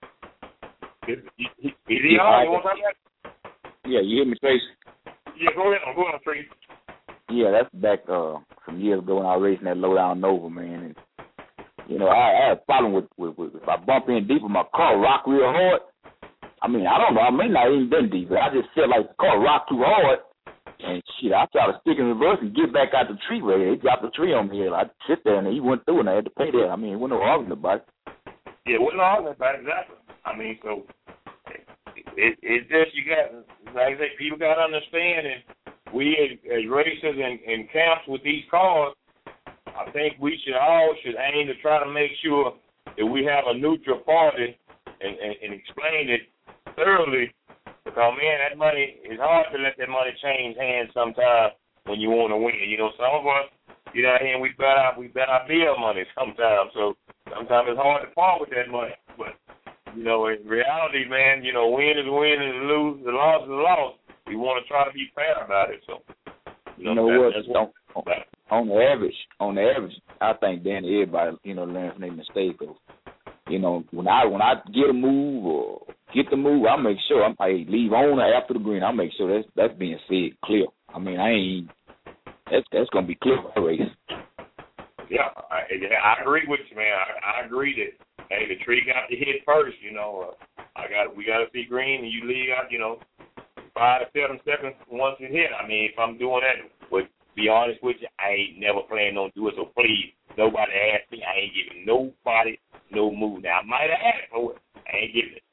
Is, is, is he on? You want to talk about it? Yeah, you hear me, Tracy? Yeah, go ahead. Go on, Tree. Yeah, that's back uh, some years ago when I was racing that low down Nova, man. And, you know, I, I had a problem with, with, with if I bump in deep with my car, rock real hard. I mean, I don't know. I may not even been deep, but I just felt like the car rocked too hard. And shit, I tried to stick in reverse and get back out the tree right here. He dropped the tree on me. I sit there and he went through and I had to pay that. I mean, it wasn't no argument about it. Yeah, it wasn't argument about it, exactly. I mean, so it, it's just you got, like I say, people got to understand, and we as, as racers and, and camps with these cars, I think we should all should aim to try to make sure that we have a neutral party and, and, and explain it thoroughly. Because, man, that money, it's hard to let that money change hands sometimes when you want to win. You know, some of us, you know, and we bet our, we bet our bill money sometimes. So sometimes it's hard to part with that money. But, you know, in reality, man, you know, win is win and lose, the loss is a loss. We want to try to be fair about it. So, you know, you know that, what? That's on, on the average, on the average, I think Dan, everybody, you know, learn from their mistakes. You know, when I when I get a move or get the move, I make sure I'm I leave on or after the green. I make sure that's that's being said clear. I mean, I ain't that's that's gonna be clear for the race. Yeah, I, I agree with you, man. I, I agree that hey, the tree got to hit first. You know, uh, I got we got to see green, and you leave out. You know, five to seven seconds once it hit. I mean, if I'm doing that, but be honest with you, I ain't never planning on doing it. So please, nobody ask me. I ain't giving nobody no move. Now I might have asked for it. I ain't giving it.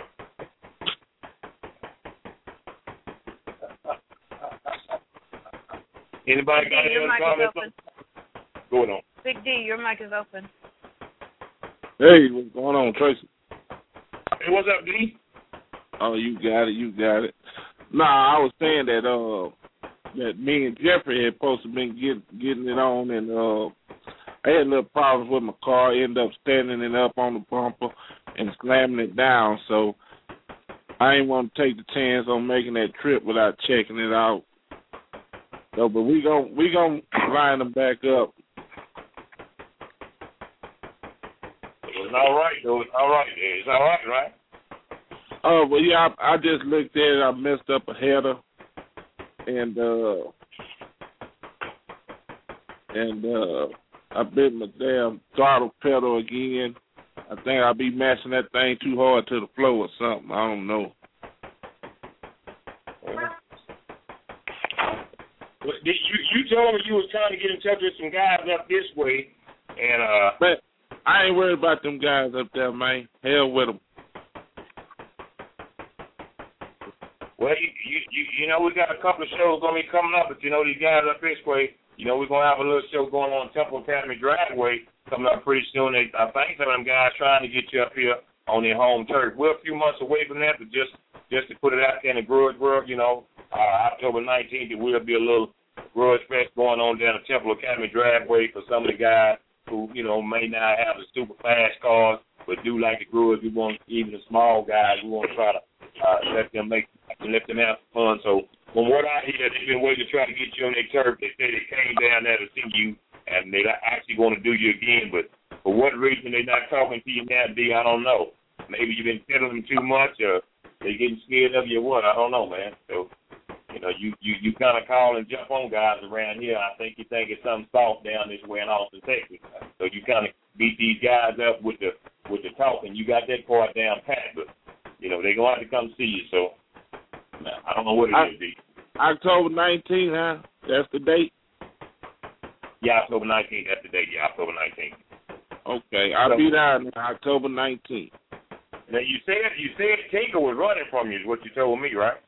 Anybody got any other comments? Going on. Big D, your mic is open. Hey, what's going on, Tracy? Hey, what's up, D? Oh, you got it, you got it. Nah, I was saying that uh that me and Jeffrey had supposed to been get, getting it on, and uh I had a little problems with my car. I ended up standing it up on the bumper and slamming it down, so I didn't want to take the chance on making that trip without checking it out. So, but we gon' we gon' line them back up. It's all right, though. It's all right. It's all right, right? Oh, uh, well, yeah, I, I just looked at it. I messed up a header, and uh, and uh, I bit my damn throttle pedal again. I think I'll be mashing that thing too hard to the floor or something. I don't know. Well, you you told me you was trying to get in touch with some guys up this way, and uh. But I ain't worried about them guys up there, man. Hell with them. Well, you, you you you know we got a couple of shows gonna be coming up, but you know these guys up this way. You know we're gonna have a little show going on Temple Academy Dragway coming up pretty soon. They, I think some of them guys trying to get you up here on their home turf. We're a few months away from that, but just just to put it out there in the grudge world, you know, uh, October nineteenth, there will be a little grudge fest going on down the Temple Academy Dragway for some of the guys who, you know, may not have the super fast cars, but do like the grudge. We want even the small guys. We want to try to uh, let them make let them have fun. So from what I hear, they've been waiting to try to get you on their turf. They said they came down there to see you, and they actually want to do you again. But for what reason they're not talking to you now, D, I don't know. Maybe you've been telling them too much, or they getting scared of you, or what? I don't know, man. So, you know, you you, you kind of call and jump on guys around here. I think you think it's something soft down this way in Austin, Texas. So you kind of beat these guys up with the with the talking. You got that part down pat, but you know they're gonna have to come see you. So I don't know what it I, is, D. October nineteenth, huh? That's the date. Yeah, October nineteenth. That's the date. Yeah, October nineteenth. Okay, I'll so, be down there October nineteenth. Now you said you said Tinker was running from you, is what you told me, right?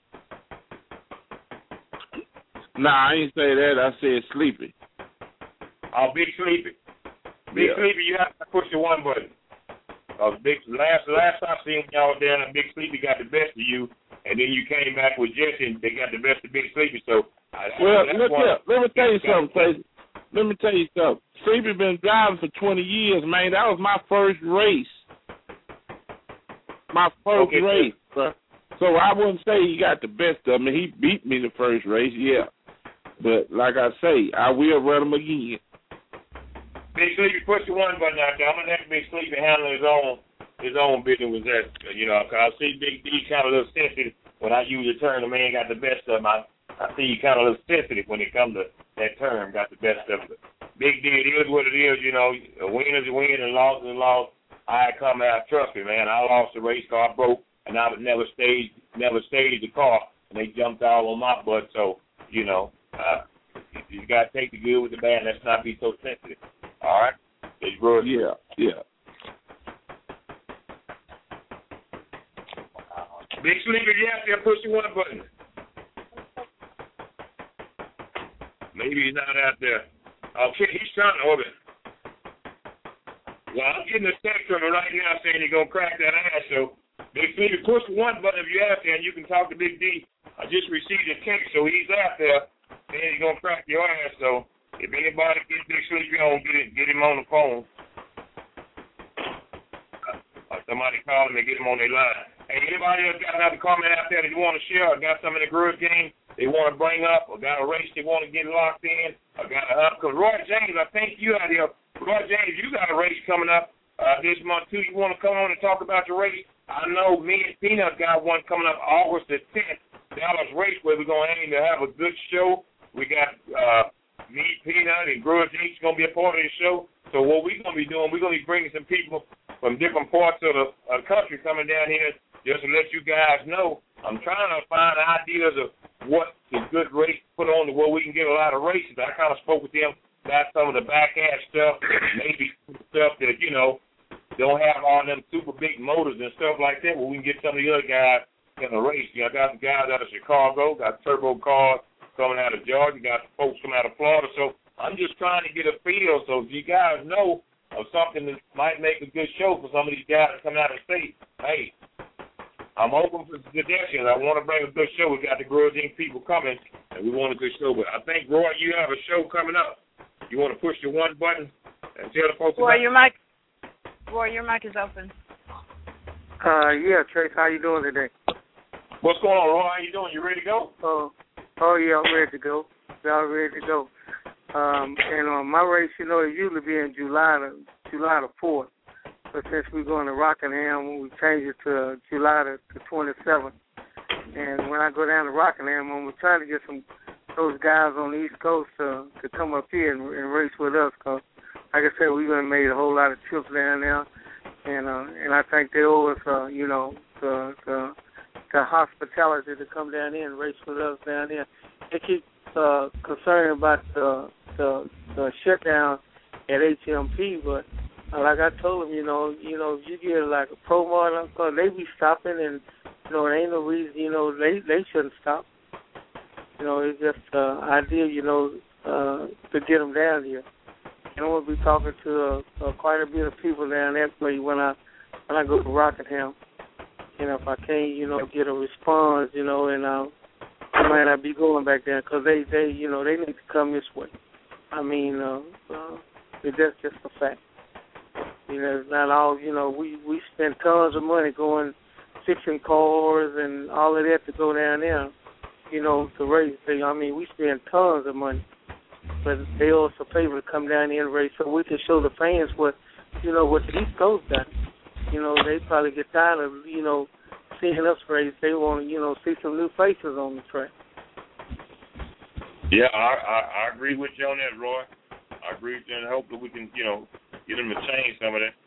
Nah, I ain't say that. I said Sleepy. Oh, Big Sleepy. Big yeah. Sleepy, you have to push the one button. Uh, big last last I seen y'all down there, Big Sleepy got the best of you, and then you came back with Jesse, and they got the best of Big Sleepy. So, I, well, I, look here. Let me tell you something, Tracy. Let me tell you something. Sleepy been driving for twenty years, man. That was my first race. My first okay, race, bro. So I wouldn't say he got the best of me. He beat me the first race, yeah. But like I say, I will run him again. Big Sleepy, push the one button out there. I'm gonna let Big Sleepy handle his own his own business with that. You know, cause I see Big D kind of a little sensitive when I use the term. The man got the best of him. I, I see you kind of a little sensitive when it comes to that term. Got the best of it. Big D, it is what it is. You know, a win is a win, and a loss is a loss. I come out. Trust me, man. I lost the race car, broke, and I would never staged never staged the car, and they jumped all on my butt. So you know, uh, you, you got to take the good with the bad. Let's not be so sensitive. All right? It's good. Yeah, yeah. Big Sleepy, yeah, there, push the one button. Maybe he's not out there. Okay, he's trying to orbit. Well, I'm getting a text from him right now saying he's going to crack that ass. So, Big Sleepy, push the one button if you're out there, and you can talk to Big D. I just received a text, so he's out there, and he's going to crack your ass. So, if anybody gets Big Sleepy on, get it, get him on the phone. Or somebody call him and get him on their line. Hey, anybody else got another comment out there that you want to share, or got something in the Grudge game they want to bring up, or got a race they want to get locked in, or got a because Roy James, I think you out here, Roy James, you got a race coming up uh, this month too. You want to come on and talk about your race? I know me and Peanut got one coming up August the tenth, Dallas Raceway. We're going to aim to have a good show. We got uh, me, Peanut, and Grudge H going to be a part of the show. So what we're going to be doing, we're going to be bringing some people from different parts of the uh, country coming down here just to let you guys know. I'm trying to find ideas of what is good race to put on to where we can get a lot of races. I kind of spoke with them about some of the back ass stuff, maybe stuff that, you know, don't have all them super big motors and stuff like that, where we can get some of the other guys in the race. You know, I got some guys out of Chicago, got turbo cars coming out of Georgia, got folks coming out of Florida. So I'm just trying to get a feel so if you guys know of something that might make a good show for some of these guys coming out of the state, hey, I'm open for suggestions. I want to bring a good show. We got the Grudge Incorporated people coming, and we want a good show. But I think, Roy, you have a show coming up. You want to push the one button and tell the folks Roy, about your mic. Roy, your mic is open. Uh, yeah, Trace, how you doing today? What's going on, Roy? How you doing? You ready to go? Oh, uh, oh yeah, I'm ready to go. Y'all ready to go. Um, and uh, my race, you know, it usually be in July, the, July the fourth. But since we're going to Rockingham, we changed it to July the, the twenty-seventh. And when I go down to Rockingham, I'm trying to get some those guys on the East Coast uh, to come up here and, and race with us. Cause, like I said, we've been made a whole lot of trips down there, and uh, and I think they owe us, uh, you know, the, the the hospitality to come down here and race with us down there. They keep uh, concerned about the, the the shutdown at H M P, but uh, like I told them, you know, you know, if you get like a pro model, cause they be stopping, and you know, there ain't no reason, you know, they they shouldn't stop. You know, it's just uh, idea, you know, uh, to get them down here. And I'm gonna be talking to uh, uh, quite a bit of people down that way when I when I go to Rockingham. And if I can't, you know, get a response, you know, and uh, I might not be going back there because they, they, you know, they need to come this way. I mean, uh, uh, that's just a fact. You know, it's not all, you know, we, we spend tons of money going fixing cars and all of that to go down there, you know, to race. They, I mean, we spend tons of money, but they owe us a favor to come down here and race so we can show the fans what, you know, what the East Coast got. You know, they probably get tired of, you know, seeing us race. They want to, you know, see some new faces on the track. Yeah, I, I I agree with you on that, Roy. I agree with you, and hope that we can, you know, get them to change some of that.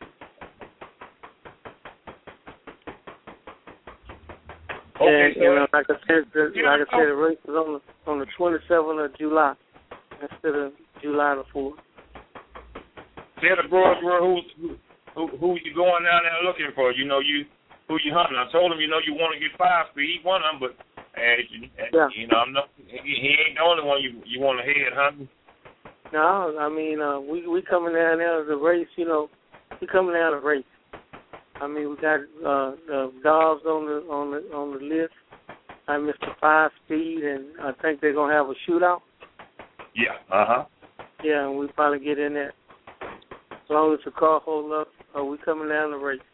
Okay, and, so you know, like I said, the, like I said, the race is on the on the twenty-seventh of July instead of July the fourth. Tell the boys who who who you going down there looking for. You know, you who you hunting. I told him, you know, you want to get five speed, one of them, but uh, you, yeah. you know, I'm not. He ain't the only one you you want to head hunting. No, I mean, uh, we we coming down there as a race. You know, we coming down to race. I mean, we got uh, the dogs on the on the on the list. I Mister Five Speed, and I think they're gonna have a shootout. Yeah. Uh huh. Yeah, and we probably get in there. As long as the car hold up, uh, we coming down the race.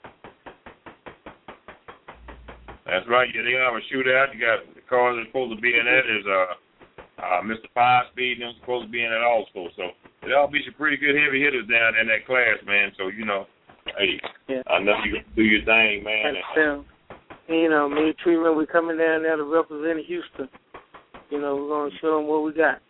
That's right. Yeah, they have a shootout. You got the cars that's supposed to be in that is uh, uh, Mister Five Speed, and they're supposed to be in it also. So there'll be some pretty good heavy hitters down in that class, man. So you know, hey, yeah. I know you do your thing, man. And, you know, me and Treatment, we coming down there to represent Houston. You know, we're gonna show them what we got.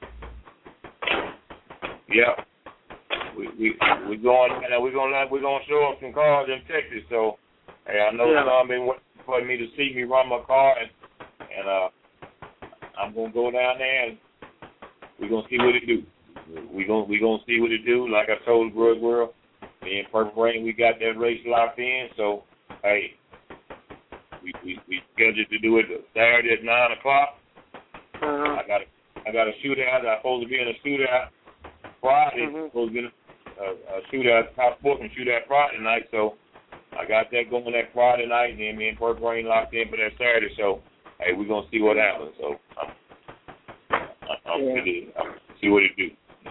Yeah. We we we going and we're gonna we're gonna show up some cars in Texas. So hey, I know yeah. some been waiting for me to see me run my car, and and uh, I'm gonna go down there and we're gonna see what it do. We gonna we gonna see what it do. Like I told Grudge World, me and Purple Rain, we got that race locked in. So hey, we we, we scheduled to do it Saturday at nine o'clock. Uh-huh. I got a, I got a shootout. I'm supposed to be in a shootout Friday. Mm-hmm. Supposed to be in a, a, a shootout, top sport and shootout Friday night. So I got that going that Friday night, and then me and Purple Rain locked in for that Saturday. So hey, we're gonna see what happens. So I'm, I'm yeah. gonna I'm see what it do.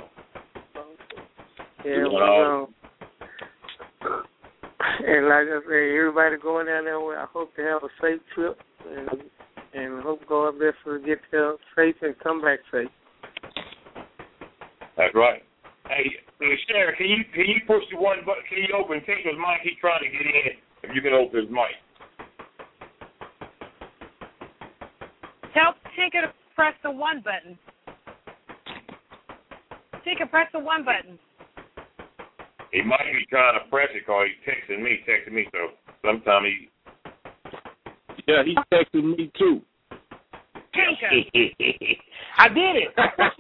Yeah, well, and like I say, everybody going down there, I hope to have a safe trip, and and hope go up there for get there safe and come back safe. That's right. Hey, hey Sharon, can you can you push the one button? Can you open Tinker's mic? He's trying to get in. If you can open his mic. Tell Tinker to press the one button. Tinker, press the one button. He might be trying to press it because he's texting me, texting me. So sometimes he. Yeah, he's texting me too. Tinker. I did it.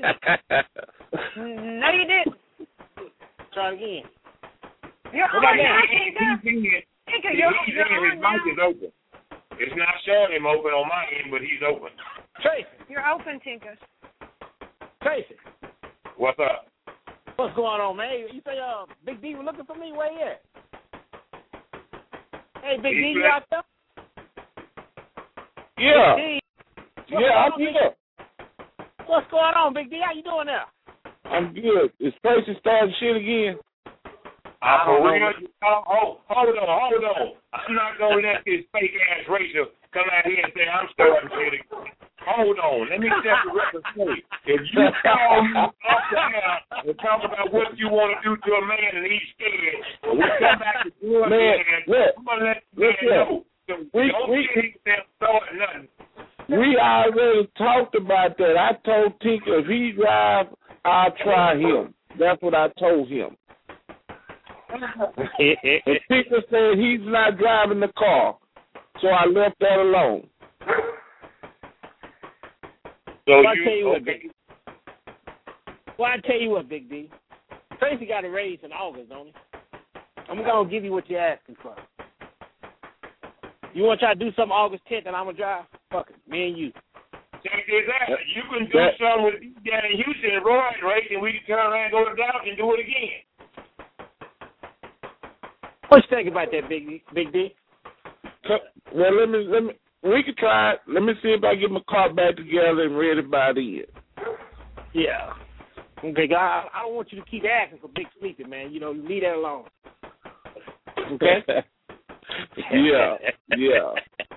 No, you didn't. Try again. You're What on about now, now? Tinker. Tinker, He's you're, in. you're His on now. mic is open. It's not showing him open on my end, but he's open. Tracy. You're open, Tinker. Tracy. What's up? What's going on, man? You say uh, Big D was looking for me? Where you at? Hey, Big D, you out there? Yeah. Big D. Yeah, I'm here. What's going on, Big D? How you doing there? I'm good. Is Tracy starting shit again? Uh, for real? Oh, hold, hold on, hold on. I'm not going to let this fake ass racer come out here and say I'm starting shit again. Hold on. Let me set the record straight. If you call me up there and talk about what you want to do to a man and he's scared, and we come back to do it, Man, look, I'm going to let the look man here. know. So We- don't we- get himself started nothing. We already talked about that. I told Tinker if he drive, I'll try him. That's what I told him. And Tinker said he's not driving the car, so I left that alone. So well, I you, tell you what, okay. Big D. Well, I tell you what, Big D. Tracy got a raise in August, don't he? I'm gonna give you what you're asking for. You want to try to do something August tenth, and I'm gonna drive? Fuck it, me and you. Check this out. You can do That- something with these down in Houston and Roy race, and we can turn around and go to Dallas and do it again. What you think about that, Big D? Big D? Well, let me let me. We can try it. Let me see if I get my car back together and ready by then. Yeah. Okay, I, I don't want you to keep asking for Big Sleepy, man. You know, leave that alone. Okay? Yeah, yeah.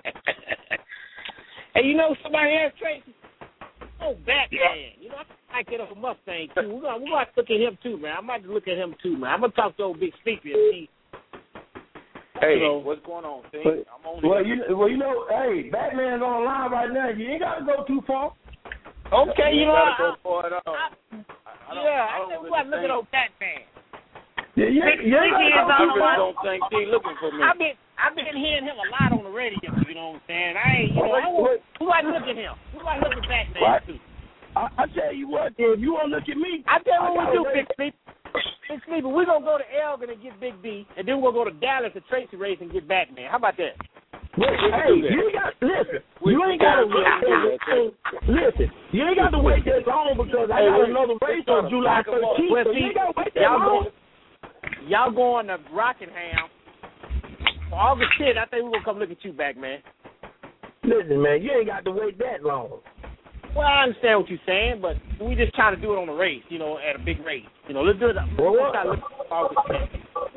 Hey, you know somebody else, Tracy? Oh, Batman. Yeah. You know, I like it up a Mustang too. We're gonna, we're gonna have to look at him too, man. I might look at him too, man. I'm gonna talk to old Big Sleepy and see. Hey, you know, what's going on, T? But, I'm on well, you well, you know, hey, Batman's on the line right now. You ain't gotta go too far. Okay, you know, I, go for it, uh, I, I don't, yeah, I I don't think we really gotta look at old Batman. Yeah, yeah, Big yeah. Sleepy is I on the really line. don't think T looking for me. I've been I've been hearing him a lot on the radio. You know what I'm saying? I ain't, you know, I want, who I look at him? Who I look at Batman What? too? I, I tell you what, if you want to look at me, I tell you what we do, gotta Big Sleepy. Big Sleepy, we're gonna go to Elgin and get Big D, and then we're gonna go to Dallas and Tracy Race and get Batman. How about that? Wait, hey, you ain't got listen. We- you we ain't got to gotta wait. do that, that- Listen, you ain't got to wait that long because I Hey, got we- another race on July thirteenth. Well, So you see, ain't got to wait that y'all long. go, y'all going to Rockingham for August tenth. I think we're gonna come look at you, back, man. Listen, man, you ain't got to wait that long. Well, I understand what you're saying, but we just trying to do it on a race, you know, at a big race. You know, let's do it. Well, Let's try to look at August tenth.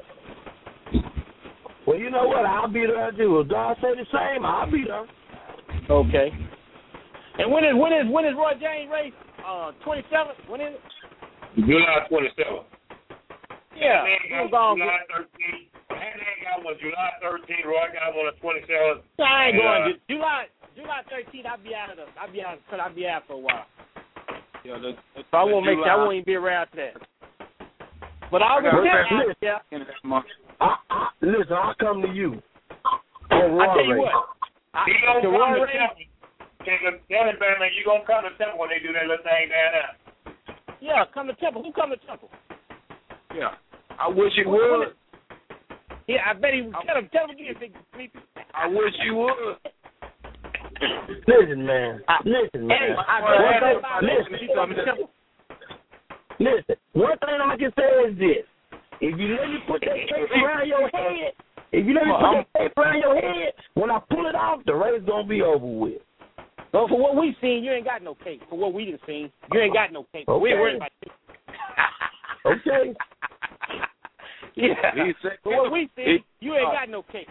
Well, you know what? I'll be there too. If God say the same, I'll be there. Okay. And when is when is when is Roy James race? Uh, twenty-seventh. When is it? July twenty-seventh. Yeah. July thirteenth. That got one July thirteenth. Roy got one on twenty-seventh. I ain't going uh, to July July thirteenth. I'll be out of the. I'll be out. I'll be out for a while. Yeah, the, the, So I won't the make. Sure, I July- won't even be around to that. But August I got tenth. Listen, Yeah. in that month. I, I, listen, I'll come to you. On Roy I tell you race. what. I, He gonna the come Roy to race. Temple. Tell tell him, man, you gonna come to Temple when they do that little thing down there. Yeah, come to Temple. Who come to Temple? Yeah, I wish you When- when would. it- Yeah, I bet he. Tell him. Tell him again, Big Sleepy. I wish you would. Listen, man. Listen, man. Hey, I One bet thing- everybody listen, he come to Temple. listen. One thing I can say is this: if you let me put that tape around your head, if you let me put that tape around your head, when I pull it off, the race gonna be over with. Well, for what we've seen, you ain't got no cake. For what we done seen, you ain't got no cake. Okay. We ain't worried about it. Okay. Yeah. He said- For what we seen, you ain't got no cake.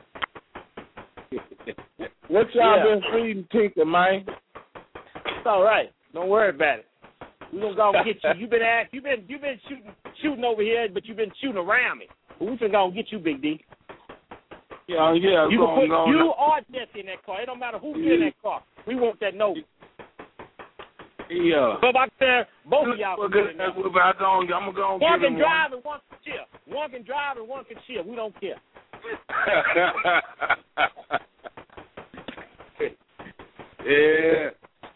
What y'all Yeah. been feeding Tinker, man? It's all right. Don't worry about it. We gonna go and get you. You been ask, you been you been shooting shooting over here, but you been shooting around me. But we finna go and get you, Big D. Yeah, yeah. You go can on, put go on. you or Jesse in that car. It don't matter who get in that car. We want that Nova. Yeah. But back there, both of y'all Well, can get good. in That's there. what I'm going. I'm gonna go and One give can him drive and one can chill. One can drive and one can chill. We don't care. Yeah.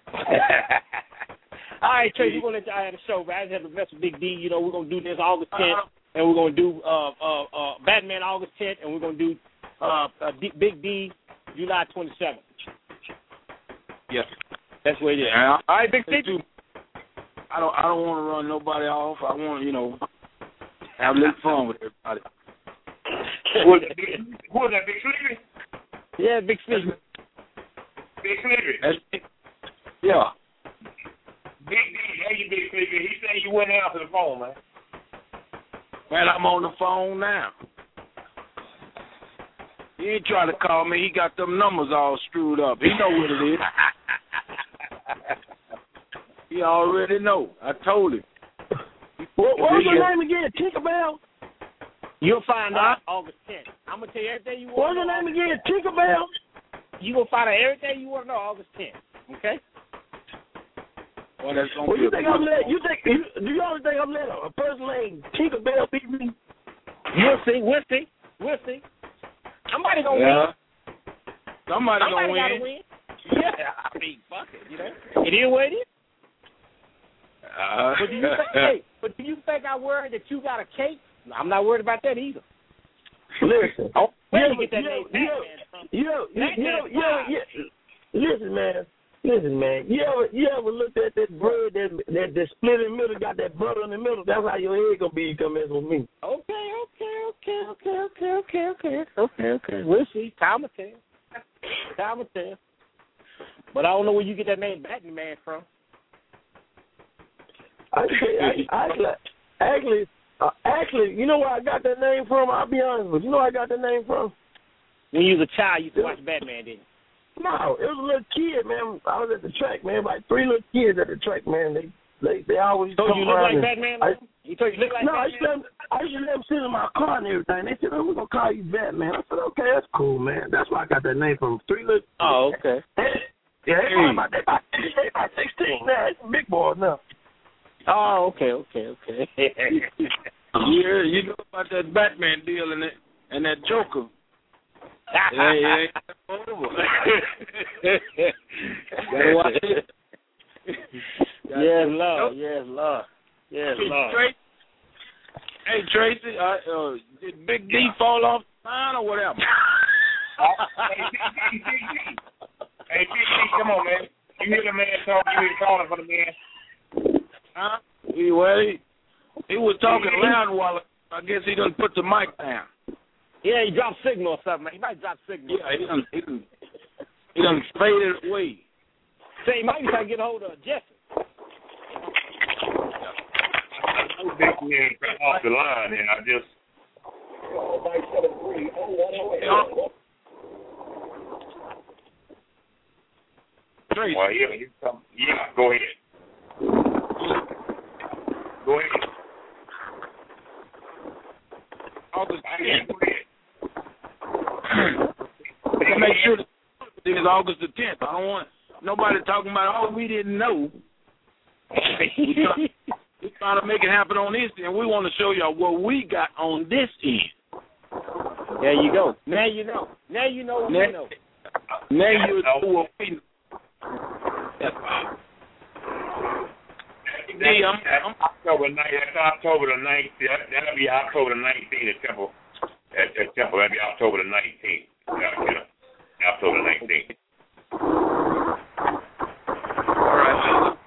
All right, Tracy, we're gonna let y'all have the show, but I just have to mess with Big D. You know, we're gonna do this August tenth, and we're gonna do uh uh uh Batman August tenth, and we're gonna do uh, uh D, Big D July twenty seventh. Yeah. That's what it is. Yeah. All right, Big D. I don't. I don't want to run nobody off. I want you know have a little fun with everybody. Who was that, Big, who was that, Big Sleepy? Yeah, Big Sleepy. Big Sleepy. That's, yeah. Big D, hey, you Big Sleepy. He said you wouldn't answer the phone, man. Man, I'm on the phone now. He ain't trying to call me. He got them numbers all screwed up. He know what it is. He already know. I told him. What, what was Yeah. your name again? Tinkerbell? You'll find out August tenth. I'm gonna tell you everything you What want. was your name again? Tinkerbell? You gonna find out everything you want to know August tenth. Okay? Well, that's gonna Well, be you a think good I'm let? one. You think? You, do you only think I'm letting a person named Tinkerbell beat me? We'll see. We'll see. We'll see. Somebody gonna Yeah. win. Somebody, Somebody gonna gotta win. win. Yeah, I mean, fuck it. You know, it is what it is. Uh, But do you think? Hey, but do you think I worried that you got a cake? I'm not worried about that either. Listen. Oh, where you you get that you name, you Batman from? you you, you, Batman you, you, five. you, listen, man. Listen, man. You ever you ever looked at that bread that that, that split in the middle, got that butter in the middle? That's how your head gonna be. You come mess with me. Okay, okay, okay, okay, okay, okay, okay, okay, okay. We'll see. Time will tell. Time will tell. But I don't know where you get that name Batman from. I, I, I actually, actually, uh, actually, you know where I got that name from? I'll be honest with you. You know where I got that name from? when you was a child, you used to watch Batman, didn't you? No, it was a little kid, man. I was at the track, man. Like three little kids at the track, man. They they they always told come you look around. like Batman? I, you told you look like no, Batman? I used, to let them, I used to let them sit in my car and everything. They said, "Oh, we're gonna call you Batman." I said, "Okay, that's cool, man." That's why I got that name from. Three little. Oh, okay. Yeah, they hey. about, they about, they about sixteen now. It's big boys now. Oh, okay, okay, okay. Yeah, you know about that Batman deal and that and that Joker. Yeah, yeah. Gotta watch it. Yes, Lord. Yes, Lord. Yes, Lord. Tracy, hey, Tracy, uh, uh, did Big D fall off the line or whatever? Hey, D D, hey, D D, come on, man. You hear the man talking? You hear calling for the man? Huh? He, well, he, he was talking loud while I guess he done put the mic down. Yeah, he dropped signal or something. He might drop signal. Yeah, he done, he done, he done faded away. Say, he might be trying to get a hold of Jesse. No big man got off the line, and I just. Tracy. Well, yeah, you come. Yeah, go ahead. Go ahead. August tenth. Let's make sure that it is August the tenth. I don't want nobody talking about, oh, we didn't know. we try, we trying to make it happen on this end. We want to show y'all what we got on this end. There you go. Now you know. Now you know what now, we know. Now you know what we know. That's fine. Hey, I'm, I'm October ninth. That's October the nineteenth. That, that'll be October the nineteenth at Temple. At, at Temple, that'll be October the nineteenth. Yeah, you know, October the nineteenth. All right.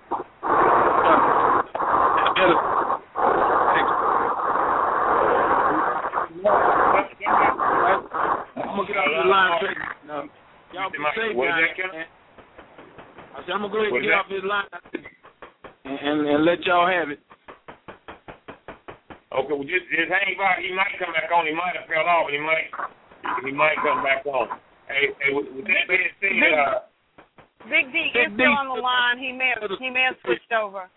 I'm gonna get off the line. No, y'all be safe, guys. I said I'm gonna go ahead and get off this line. And, and let y'all have it. Okay, well just, just hang by. He might come back on. He might have fell off, but he might he might come back on. Hey, hey with, with that being said, uh, Big D is still on the line. He may have he may have switched over.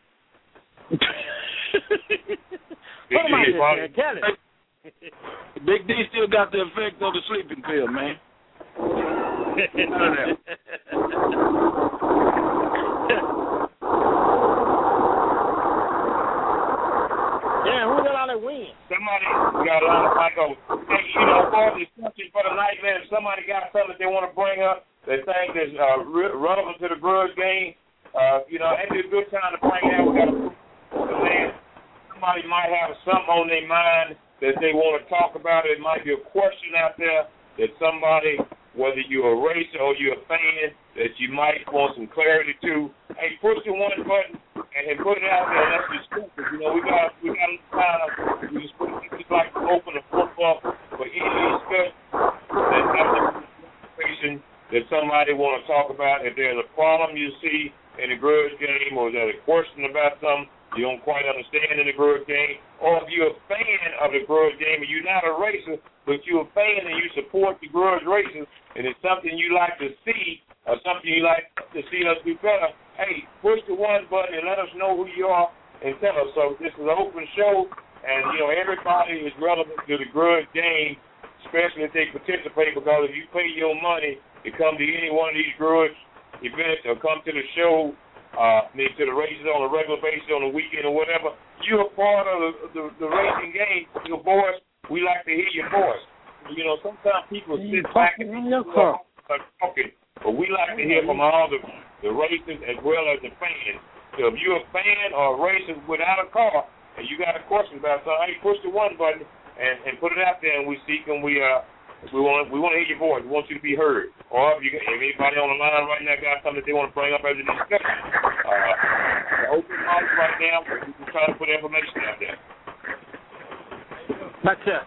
Put him out there, tell it. Big D still got the effect of the sleeping pill, man. None of that. Yeah, who got all that win? Somebody got a lot of Michael. Hey, you know, for the discussion for the night, man, if somebody got something that they want to bring up, they think is uh, re- relevant to the Grudge game, uh, you know, it'd be a good time to bring that. We got a man. Somebody might have something on their mind that they want to talk about. It might be a question out there that somebody, whether you're a racer or you're a fan, that you might want some clarity to. Hey, push the one button and, and put it out there. That's just stupid. You know, we got we got kind of we just put it just like open the football for any discussion that that somebody want to talk about. If there's a problem you see in the Grudge game, or there's a question about something you don't quite understand in the Grudge game, or if you're a fan of the Grudge game and you're not a racer, but you're a fan and you support the Grudge racers, and it's something you like to see or something you like to see us do better, hey, push the one button and let us know who you are and tell us. So this is an open show, and, you know, everybody is relevant to the Grudge game, especially if they participate, because if you pay your money to come to any one of these Grudge events or come to the show, uh, I mean, to the races on a regular basis, on the weekend or whatever, you're a part of the, the, the racing game. Your voice, we like to hear your voice. You know, sometimes people sit back and are talking, but we like to hear from all the, the racers as well as the fans. So if you're a fan or a racer without a car and you got a question about something, hey, push the one button and, and put it out there, and we see can we uh we want we want to hear your voice. We want you to be heard. Or if you if anybody on the line right now got something that they want to bring up as a discussion, uh, open mic right now. We're trying to put information out there. That's it.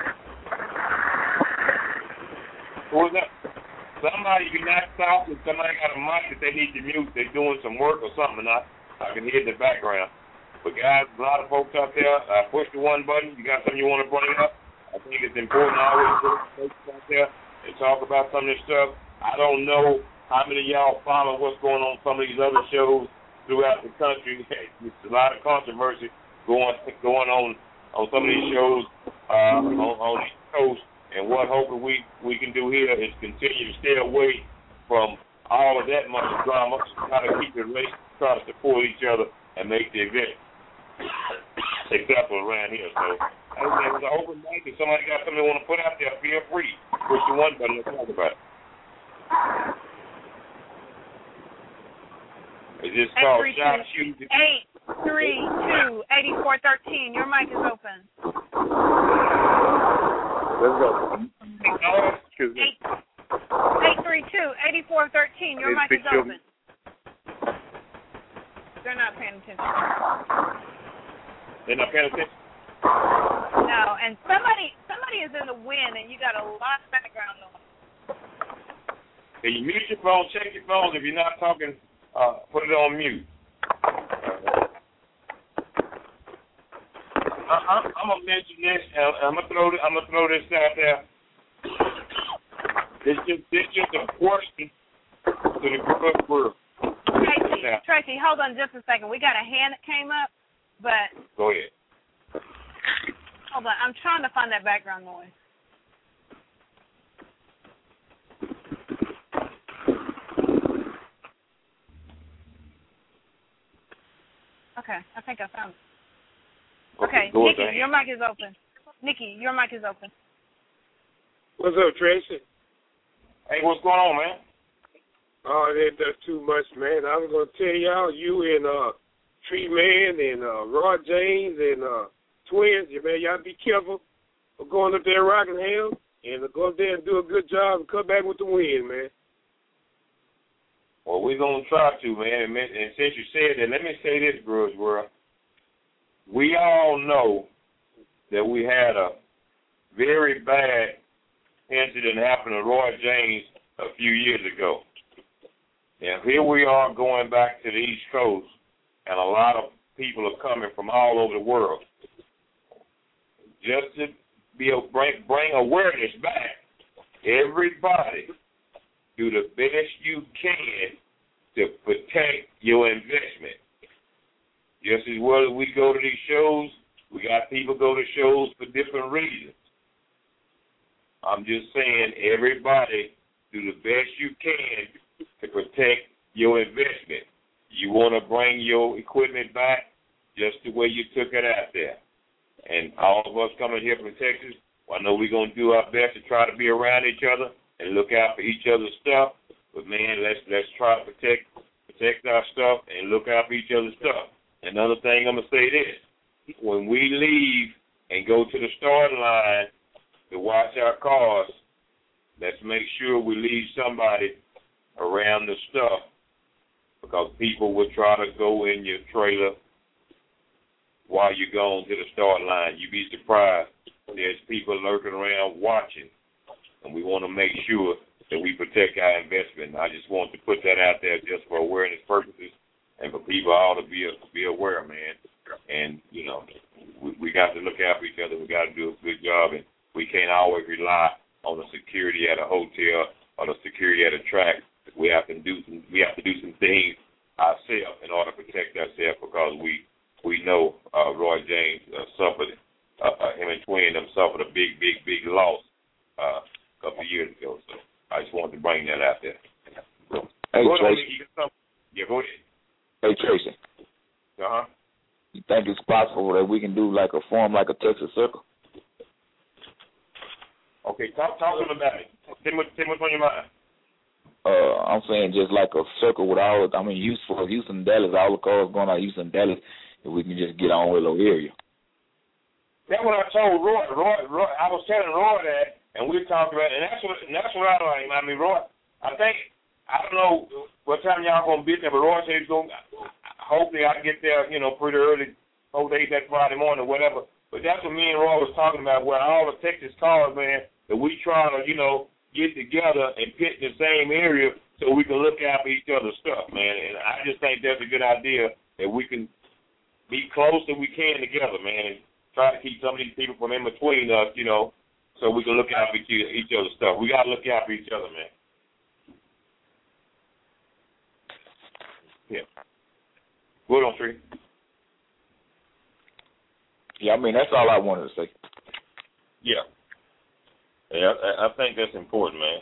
What was that? Somebody you knocked out and somebody got a mic that they need to mute. They're doing some work or something. I I can hear in the background. But guys, a lot of folks out there, uh, push the one button. You got something you want to bring up? I think it's important to always put folks out there. and talk about some of this stuff. I don't know how many of y'all follow what's going on some of these other shows throughout the country. There's a lot of controversy going going on on some of these shows uh, on, on the coast. And what hoping we, we can do here is continue to stay away from all of that much drama, try to keep it race, try to support each other, and make the event acceptable around here. So, hey, man, it was an open mic. If somebody got something they want to put out there, feel free. Push the one button and talk about it. Is this called Shop Shooting? eight three two, eight four one three. Your mic is open. Let's go. eight three two, eight four one three. Your mic is open. They're not paying attention. They're not paying attention? No, and somebody somebody is in the wind, and you got a lot of background noise. Can you mute your phone? Check your phones. If you're not talking, uh, put it on mute. I, I'm, I'm gonna mention this. Uh, I'm gonna throw. I'm gonna throw this out there. This just this just a question to the good world. Tracy, yeah. Tracy, hold on just a second. We got a hand that came up, but go ahead. Hold on, I'm trying to find that background noise. Okay, I think I found it. Okay, go Nikki, ahead. your mic is open. Nikki, your mic is open. What's up, Tracy? Hey, what's going on, man? Oh, it ain't that too much, man. I was gonna tell y'all, you and uh, Tree Man and uh, Rod James and uh, Twins, yeah, man, y'all be careful of going up there in Rockingham and go up there and do a good job and come back with the win, man. Well, we're gonna try to, man. And, and since you said that, let me say this, Grudge World. We all know that we had a very bad incident happen to Roy James a few years ago. And here we are going back to the East Coast, and a lot of people are coming from all over the world. Just to be a, bring, bring awareness back, everybody do the best you can to protect your investment. Just as well as we go to these shows, we got people go to shows for different reasons. I'm just saying, everybody do the best you can to protect your investment. You want to bring your equipment back just the way you took it out there. And all of us coming here from Texas, well, I know we're going to do our best to try to be around each other and look out for each other's stuff. But, man, let's let's try to protect protect our stuff and look out for each other's stuff. Another thing, I'm going to say this. When we leave and go to the starting line to watch our cars, let's make sure we leave somebody around the stuff, because people will try to go in your trailer while you're going to the start line. You'd be surprised. There's people lurking around watching, and we want to make sure that we protect our investment. I just want to put that out there just for awareness purposes and for people all to be be aware, man. And, you know, we, we got to look out for each other. We got to do a good job, and we can't always rely on the security at a hotel or the security at a track. We have to do some, we have to do some things ourselves in order to protect ourselves, because we we know uh, Roy James uh, suffered, uh, uh, him and Twin them suffered a big, big, big loss uh, a couple of years ago. So I just wanted to bring that out there. Hey, go Tracy. ahead. Yeah, go ahead. Hey, Tracy. Uh-huh. You think it's possible that we can do like a form like a Texas Circle? Okay, talk, talk to them about it. Tell me, tell me what's on your mind. Uh, I'm saying just like a circle with all, I mean, Houston, for Houston, Dallas, all the cars going out Houston, Dallas, if we can just get on with a little area. That's what I told Roy. Roy, Roy I was telling Roy that, and we talked about it, and that's what, and that's what I like. I mean, Roy, I think, I don't know what time y'all going to be there, but Roy said he's going to, hopefully I get there, you know, pretty early, four days that Friday morning or whatever. But that's what me and Roy was talking about, where all the Texas cars, man, that we try to, you know, get together and pit in the same area so we can look out for each other's stuff, man. And I just think that's a good idea, that we can be close as we can together, man, and try to keep some of these people from in between us, you know, so we can look out for each, each other's stuff. We got to look out for each other, man. Yeah. Go on, three. Yeah, I mean, that's all I wanted to say. Yeah. Yeah, I, I think that's important, man.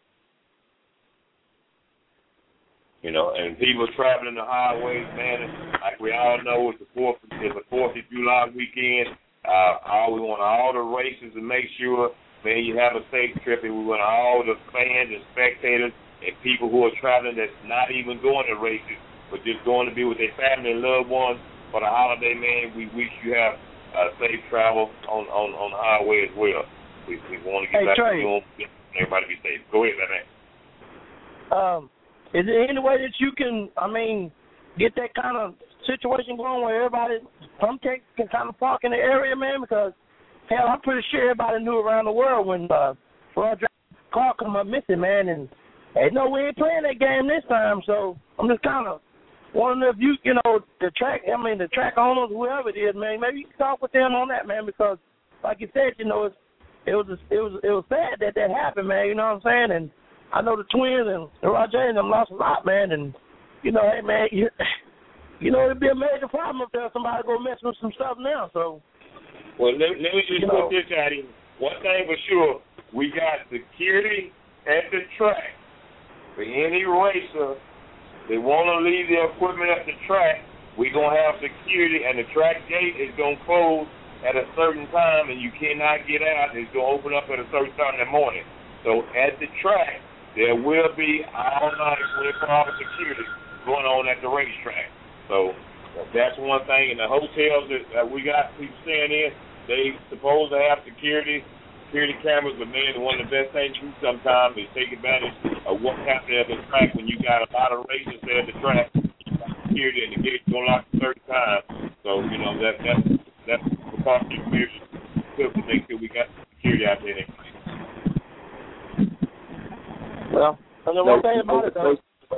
You know, and people traveling the highways, man, like we all know, it's the fourth, it's the Fourth of July weekend. Uh, all we want all the races to make sure, man, you have a safe trip, and we want all the fans and spectators and people who are traveling that's not even going to races, but just going to be with their family and loved ones for the holiday, man. We wish you have uh, safe travel on, on, on the highway as well. We, we want to get hey, back Trey. to home, everybody be safe. Go ahead, man. Um, is there any way that you can, I mean, get that kind of situation going where everybody, some take, can kind of park in the area, man? Because, hell, I'm pretty sure everybody knew around the world when uh, Roger car come up missing, man, and they know we ain't playing that game this time, so I'm just kind of wondering if you, you know, the track, I mean, the track owners, whoever it is, man, maybe you can talk with them on that, man, because, like you said, you know, it's, it was it was it was sad that that happened, man. You know what I'm saying? And I know the Twins and the Roger and them lost a lot, man. And you know, hey, man, you, you know it'd be a major problem if there was somebody go mess with some stuff now. So, well, let, let me just you put know. this out here. One thing for sure, we got security at the track for any racer. They want to leave their equipment at the track. We gonna have security, and the track gate is gonna close at a certain time, and you cannot get out. It's going to open up at a certain time in the morning. So at the track, there will be all-night twenty-four hour security going on at the racetrack. So that's one thing. And the hotels that, that we got people staying in, they supposed to have security, security cameras, but man, one of the best things you do sometimes is take advantage of what happens at the track when you got a lot of racers there at the track. You got security, and the gate's going to lock at a certain time. So, you know, that that's that's because the community to make sure we got security out there. Well, and the one thing about it, though.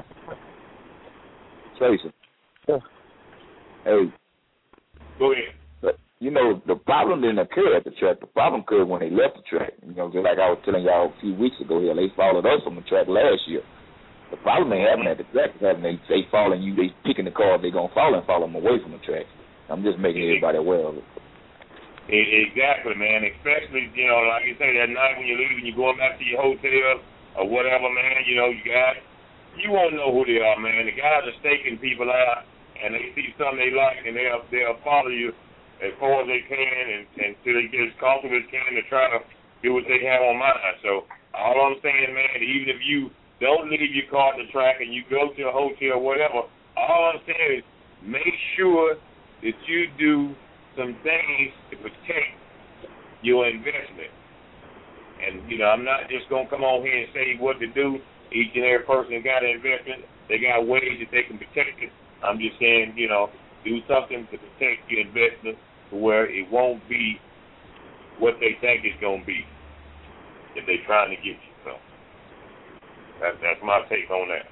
Tracy. Yeah. Hey. Go ahead. But, you know, the problem didn't occur at the track. The problem occurred when they left the track. You know, just like I was telling y'all a few weeks ago here, they followed us on the track last year. The problem ain't happening at the track. It's happening, they, they following you, they picking the cars they're going to follow and follow them away from the track. I'm just making everybody aware of it. Exactly, man. Especially, you know, like you say, that night when you're leaving, you're going back to your hotel or whatever, man. You know, you guys, you won't know who they are, man. The guys are staking people out, and they see something they like, and they'll they'll follow you as far as they can, and until they get as comfortable as can to try to do what they have on mind. So all I'm saying, man, even if you don't leave your car at the track and you go to a hotel or whatever, all I'm saying is make sure that you do some things to protect your investment. And, you know, I'm not just going to come on here and say what to do. Each and every person got an investment. They got ways that they can protect it. I'm just saying, you know, do something to protect your investment to where it won't be what they think it's going to be if they're trying to get you. So that, that's my take on that.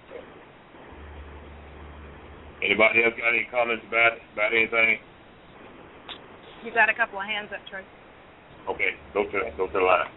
Anybody else got any comments about about anything? You got a couple of hands up, Trey. Okay, go to go to the line.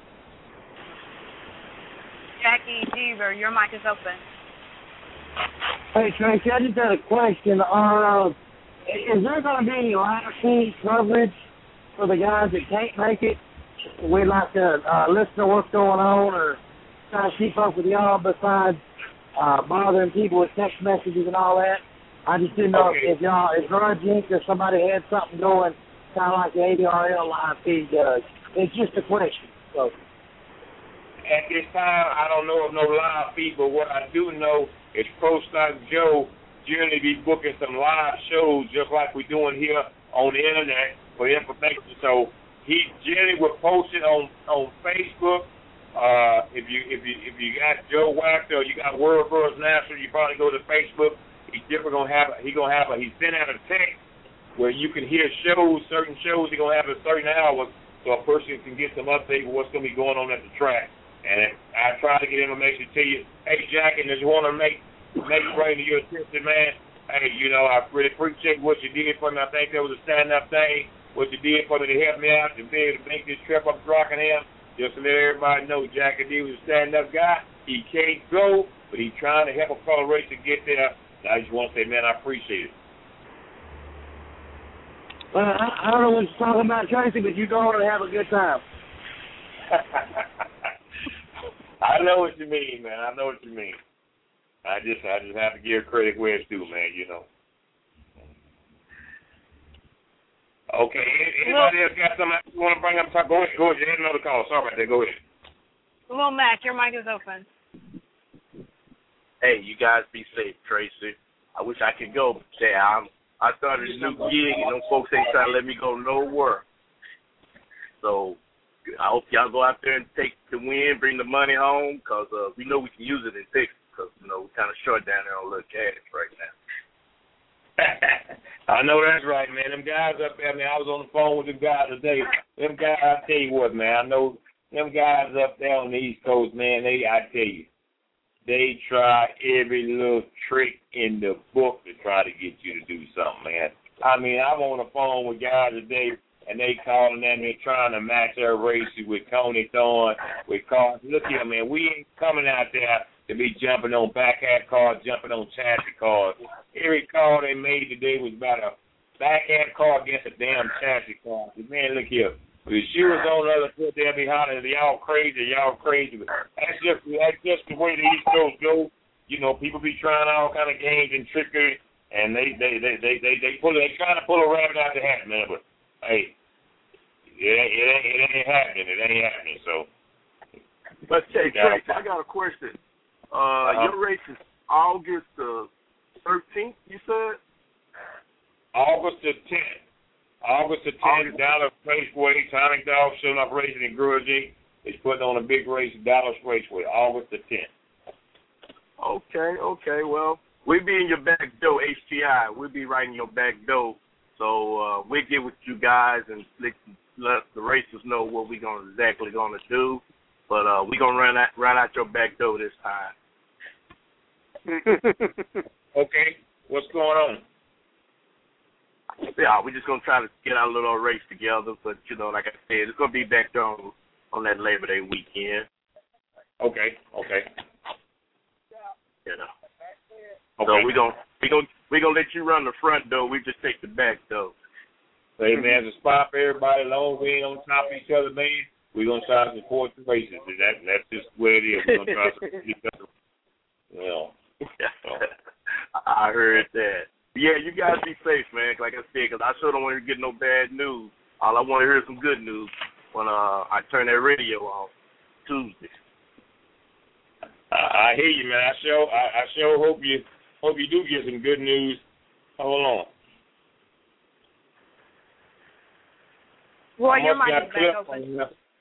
Jackie Deaver, your mic is open. Hey, Tracy, I just had a question. Uh, is there going to be any live feed coverage for the guys that can't make it? We'd like to uh, listen to what's going on or try to keep up with y'all besides uh, bothering people with text messages and all that. I just didn't know okay. if y'all, if Grudge Incorporated or somebody had something going, kind of like the A D R L live feed does. It's just a question. So. At this time, I don't know of no live feed, but what I do know is Pro Stock Joe generally be booking some live shows just like we're doing here on the internet for information. So he generally will post it on on Facebook. Uh, if you if you if you got Joe Waxer or you got World Buzz National, you probably go to Facebook. He's different gonna have he gonna have a he sent out a text where you can hear shows, certain shows he gonna have at certain hours, so a person can get some update with what's gonna be going on at the track. And I try to get information to you. Hey, Jack, and just want to make make it bring to your attention, man. Hey, you know, I really appreciate what you did for me. I think that was a stand-up thing. What you did for me to help me out to be able to make this trip up to Rockingham. Just to let everybody know, Jackie D was a stand-up guy. He can't go, but he's trying to help a fellow racer get there. And I just want to say, man, I appreciate it. Well, I, I don't know what you're talking about, Tracy, but you go on and have a good time. I know what you mean, man. I know what you mean. I just, I just have to give credit where it's due, man. You know. Okay. Anybody else got something you want to bring up? Go ahead. Go ahead. You had another call. Sorry about that. Go ahead. Well, Mac, your mic is open. Hey, you guys be safe, Tracy. I wish I could go, but yeah, I'm. I started a new gig, and them folks ain't trying to let me go nowhere. So I hope y'all go out there and take the win, bring the money home, because uh, we know we can use it in Texas, because, you know, we're kind of short down there on a little cash right now. I know that's right, man. Them guys up there, man, I was on the phone with them guys today. Them guys, I tell you what, man, I know them guys up there on the East Coast, man, they, I tell you, they try every little trick in the book to try to get you to do something, man. I mean, I'm on the phone with guys today, and they calling at me trying to match their races with Tony Thorne, with cars. Look here, man, we ain't coming out there to be jumping on backhand cars, jumping on chassis cars. Every call they made today was about a backhand car against a damn chassis car. Man, look here. If she was on the other foot, they'll be hollering, y'all crazy, y'all crazy. But that's just that's just the way the East Coast go. You know, people be trying all kind of games and trickery, and they they they they they, they pull they trying to pull a rabbit out the hat, man. But hey, it ain't it ain't, it ain't happening. It ain't happening. So. But hey, Tracy, I got a question. Uh, uh-huh. Your race is August the thirteenth. You said August the tenth. August the tenth, Dallas Raceway, Tonic Dog showing up racing in Grudging. He's putting on a big race at Dallas Raceway, August the tenth. Okay, okay. Well, we'll be in your back door, H T I. We'll be right in your back door. So uh, we'll get with you guys and let, let the racers know what we're gonna, exactly going to do. But uh, we're going to run out, run out your back door this time. Okay. What's going on? Yeah, we're just going to try to get our little race together. But, you know, like I said, it's going to be back there on, on that Labor Day weekend. Okay, okay. You know. Okay. So we're going we gonna, we gonna let you run the front door. We just take the back door. Hey, man, it's a spot for everybody. As long as we ain't on top of each other, man, we're going to try to support the races. That, that's just where it is. We're going to try to support each other. Well, so. I heard that. Yeah, you guys be safe, man, like I said, because I sure don't want to get no bad news. All I want to hear is some good news when uh, I turn that radio off Tuesday. I, I hear you, man. I sure, I, I sure hope you hope you do get some good news. Hold on. Roy, your mic is back open.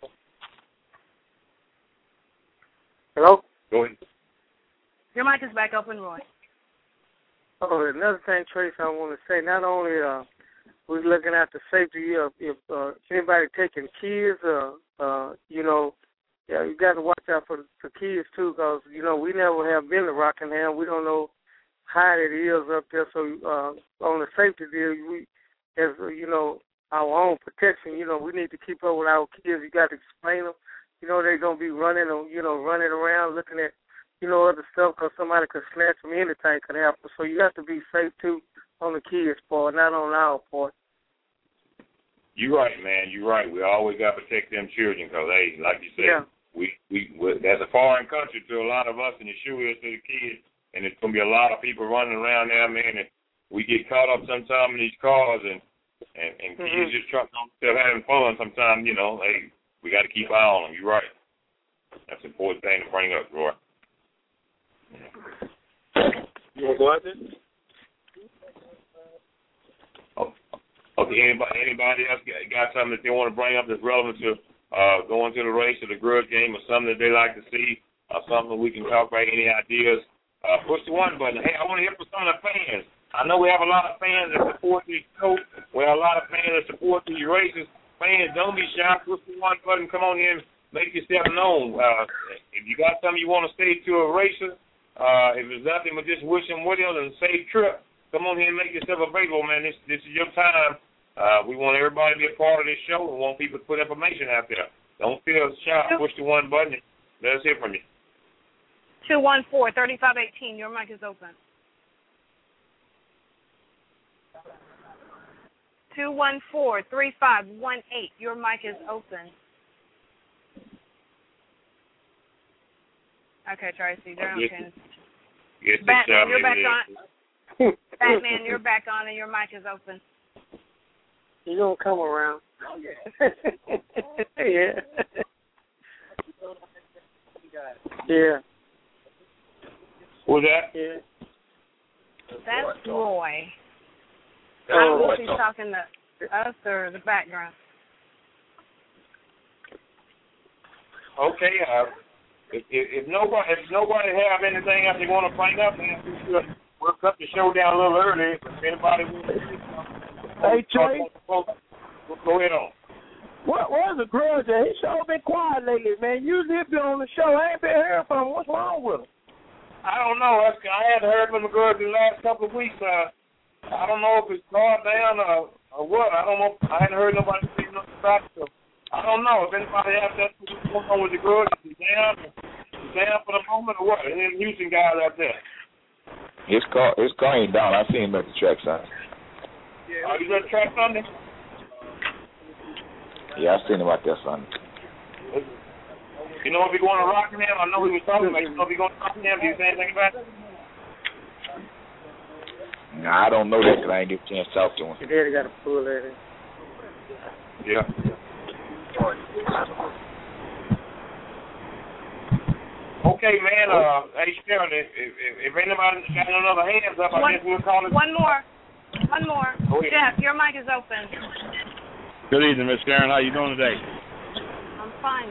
Hello? Go ahead. Your mic is back open, Roy. Oh, another thing, Trace, I want to say, not only uh, we're looking at the safety of if uh, anybody taking kids, uh, uh, you know, yeah, you got to watch out for the kids, too, because, you know, we never have been to Rockingham. We don't know how it is up there. So uh, on the safety deal, we, as, you know, our own protection, you know, we need to keep up with our kids. You got to explain them. You know, they're going to be running, you know, running around looking at, you know, other stuff because somebody could snatch them. Anything could happen. So you have to be safe, too, on the kids' part, not on our part. You're right, man. You're right. We always got to protect them children because, hey, like you said, yeah. we, we, we that's a foreign country to a lot of us, and it sure is to the kids. And there's going to be a lot of people running around there, man, and we get caught up sometimes in these cars, and, and, and mm-hmm. kids just trying to having fun sometimes, you know. Hey, we got to keep an eye on them. You're right. That's an important thing to bring up, Roy. You want to go out there? Oh, okay. Anybody, anybody else got, got something that they want to bring up that's relevant to uh, going to the race or the grudge game, or something that they like to see, or something we can talk about? Any ideas? Uh, push the one button. Hey, I want to hear from some of the fans. I know we have a lot of fans that support these coach. We have a lot of fans that support these races. Fans, don't be shy. Push the one button. Come on in. Make yourself known. Uh, if you got something you want to say to a racer, Uh, if it's nothing but just wish them well and safe trip, come on here and make yourself available, man. This this is your time. Uh, we want everybody to be a part of this show. We want people to put information out there. Don't feel shy. Push the one button. Let us hear from you. two one four, three five one eight. Your mic is open. two one four, three five one eight. Your mic is open. Okay, Tracy. They're okay. Batman, you're back on. Batman, you're back on, and your mic is open. You don't come around. Oh, yeah. yeah. Yeah. Who's that? Yeah. That's Roy. I Oh, don't know if he's talking to us or the background. Okay. Uh, if, if, if nobody if nobody have anything else they want to bring up, then we'll cut the show down a little early. If anybody wants to, hey Trey, we'll go ahead on. What where's the grudge at? He sure been quiet lately, man. Usually he been on the show. I ain't been hearing from him. What's wrong with him? I don't know. I, I hadn't heard from the girls the last couple of weeks. Uh, I don't know if it's calmed down or, or what. I don't know. I hadn't heard nobody say nothing about it. So I don't know if anybody has that what's going on with the girls. Is he down? Is he down for the moment or what? And then Houston guys out there. His car, his car ain't down. I seen him at the track Sunday. Yeah. Are you at the track Sunday? Yeah, I seen him out there Sunday. You know if he's going to Rockingham? I know he was talking about. You know if he's going to Rockingham? Do you say anything about it? Nah, I don't know that because I ain't get a chance to talk to him. Your daddy got a pull at it. Yeah. Okay, man. Uh, hey, Sharon, if, if, if anybody got another hands up, one, I guess we'll call it. One more. One more. Go ahead. Jeff, your mic is open. Good evening, Miss Sharon. How you doing today? I'm fine.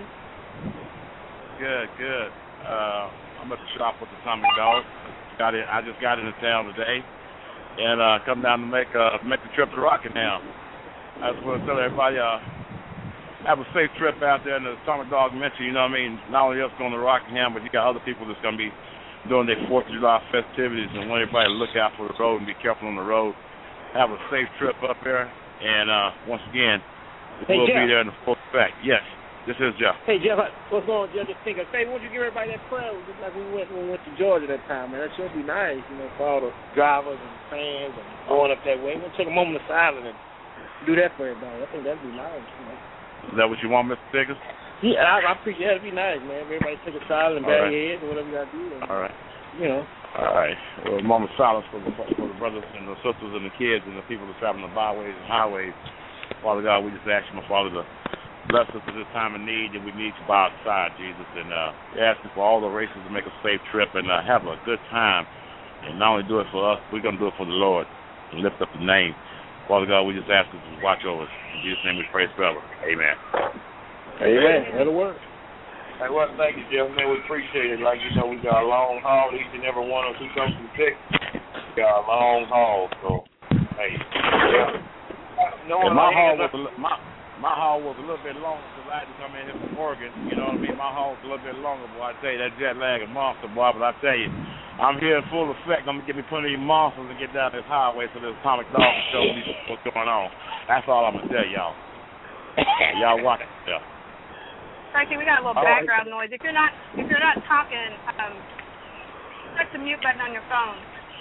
Good, good. Uh, I'm at the shop with the Atomic Dog. Got it. I just got into town today, and uh, come down to make uh, make the trip to Rockingham. I just want to tell everybody, uh, have a safe trip out there. And the Atomic Dog mentioned, you know what I mean, not only us going to Rockingham, but you got other people that's going to be doing their Fourth of July festivities, and want everybody to look out for the road and be careful on the road. Have a safe trip up there, and uh, once again, hey, we'll Jeff. be there in the full effect. Yes, this is Jeff. Hey, Jeff, what's going on, Jeff? Just thinking, hey, why don't you give everybody that prayer? Just like we went when we went to Georgia that time, man. That should be nice, you know, for all the drivers and fans and going up that way. We're going to take a moment of silence and do that for everybody. I think that'd be nice, you know. Is that what you want, Mister Diggers? Yeah, I, I appreciate it. It'd be nice, man. Everybody take a silence and bow your heads and whatever you got to do. And, all right. You know. All right. Well, a moment of silence for the, for the brothers and the sisters and the kids and the people that travel the byways and highways. Father God, we just ask you, my Father, to bless us at this time of need that we need to by our side, Jesus. And uh, we're asking for all the races to make a safe trip and uh, have a good time. And not only do it for us, we're going to do it for the Lord and lift up the name. Father God, we just ask you to watch over us. In Jesus' name we pray forever. Amen. Amen. That'll work. Hey, well, thank you, Jeff. Man, we appreciate it. Like, you know, we got a long haul. Each and every one of us who comes from Texas, we got a long haul. So, hey, yeah. No and my haul was a, my my haul was a little bit longer because I had to come in here from Oregon. You know what I mean? My haul was a little bit longer, boy. I tell you, that jet lag is monster, boy. But I tell you, I'm here in full effect. I'm gonna give me plenty of monsters and get down this highway so this Atomic Dog show me what's going on. That's all I'm gonna tell y'all. Y'all watch it. Yeah. Frankie, we got a little All background right. noise. If you're not if you're not talking, um, press the mute button on your phone,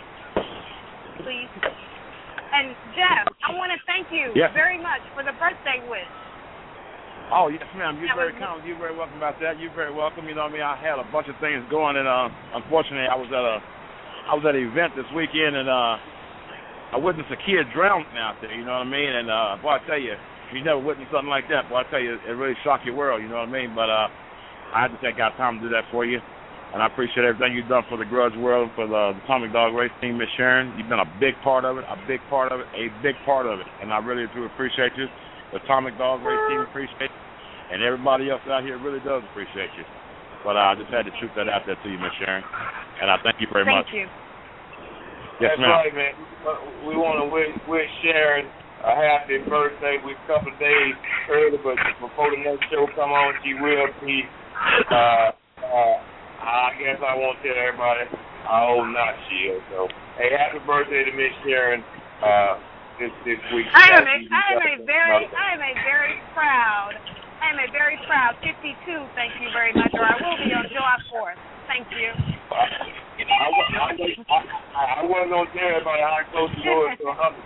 please. And Jeff, I want to thank you Yes. very much for the birthday wish. Oh, yes, ma'am. You're That very was- kind. You're very welcome about that. You're very welcome. You know what I mean? I had a bunch of things going, and uh, unfortunately, I was at a I was at an event this weekend, and uh, I witnessed a kid drowning out there. You know what I mean? And uh, boy, I tell you, if you never witnessed something like that, boy, I tell you, it really shocked your world. You know what I mean? But uh, I had to take out time to do that for you. And I appreciate everything you've done for the Grudge World, for the Atomic Dog Race team, Miss Sharon. You've been a big part of it, a big part of it, a big part of it. And I really do appreciate you. The Atomic Dog Race team appreciate you. And everybody else out here really does appreciate you. But uh, I just had to shoot that out there to you, Miss Sharon. And I thank you very Thank much. you. Yes, That's ma'am. right, man. We want to wish, wish Sharon a happy birthday. We're a couple of days early, but before the next show come on, she will be. Uh, uh, I guess I won't tell everybody how old not she is. So, hey, happy birthday to Miss Sharon uh, this this week. I am a, I am a very I am a very proud I am a very proud fifty-two, thank you very much, or I will be on July fourth. Thank you. I, I, I, I wasn't going to tell everybody how close you were to one hundred.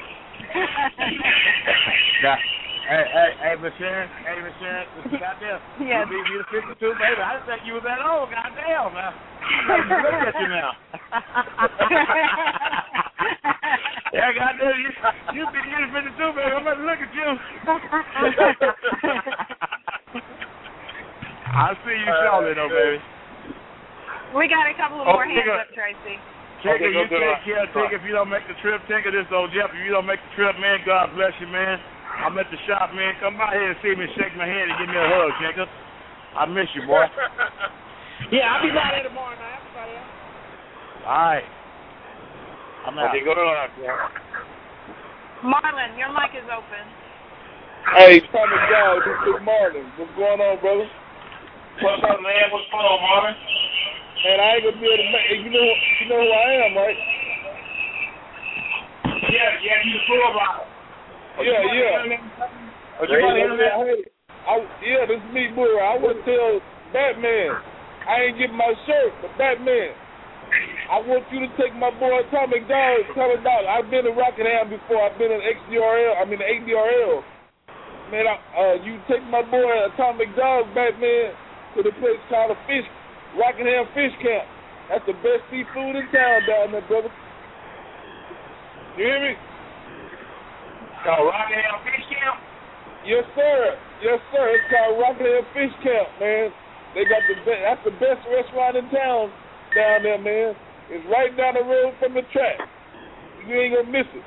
Now, hey, hey, hey, Miss Sharon, hey, Miss Sharon, goddamn, yes. you beat me to fifty-two, baby. I didn't think you was that old, goddamn, man. I'm going to look at you now. Yeah, goddamn, you, you beat me to fifty-two, baby. I'm going to look at you. I'll see you shortly, though, baby. We got a couple of Oh, more hands nigga. up, Tracy. Tigger, you take care of Tigger if you don't make the trip. Tigger, this old Jeff, if you don't make the trip, man, God bless you, man. I'm at the shop, man. Come by here and see me, shake my hand, and give me a hug, Tigger. I miss you, boy. Yeah, I'll be by there tomorrow night. I'll be by there. All right. I'm out. Okay, go to lunch, yeah. Marlon, your mic is open. Hey, Tommy Dog, this is Marlon. What's going on, brother? What's up, man? What's going on, Marlon? Man, I ain't gonna be able to make. You know, you know who I am, right? Yeah, yeah, you the full rider. Yeah, yeah. Oh, you on the internet? Hey, I, yeah, this is me, Burrow. I would tell Batman. I ain't getting my shirt, but Batman, I want you to take my boy Atomic Dog. Atomic Dog. I've been in Rockingham before. I've been in X D R L. I mean, A D R L. Man, I, uh, you take my boy Atomic Dog, Batman, to the place called a fish. Rockingham Fish Camp. That's the best seafood in town down there, brother. You hear me? Called Rockingham Fish Camp? Yes, sir. Yes, sir. It's called Rockingham Fish Camp, man. They got the best. That's the best restaurant in town down there, man. It's right down the road from the track. You ain't gonna miss it.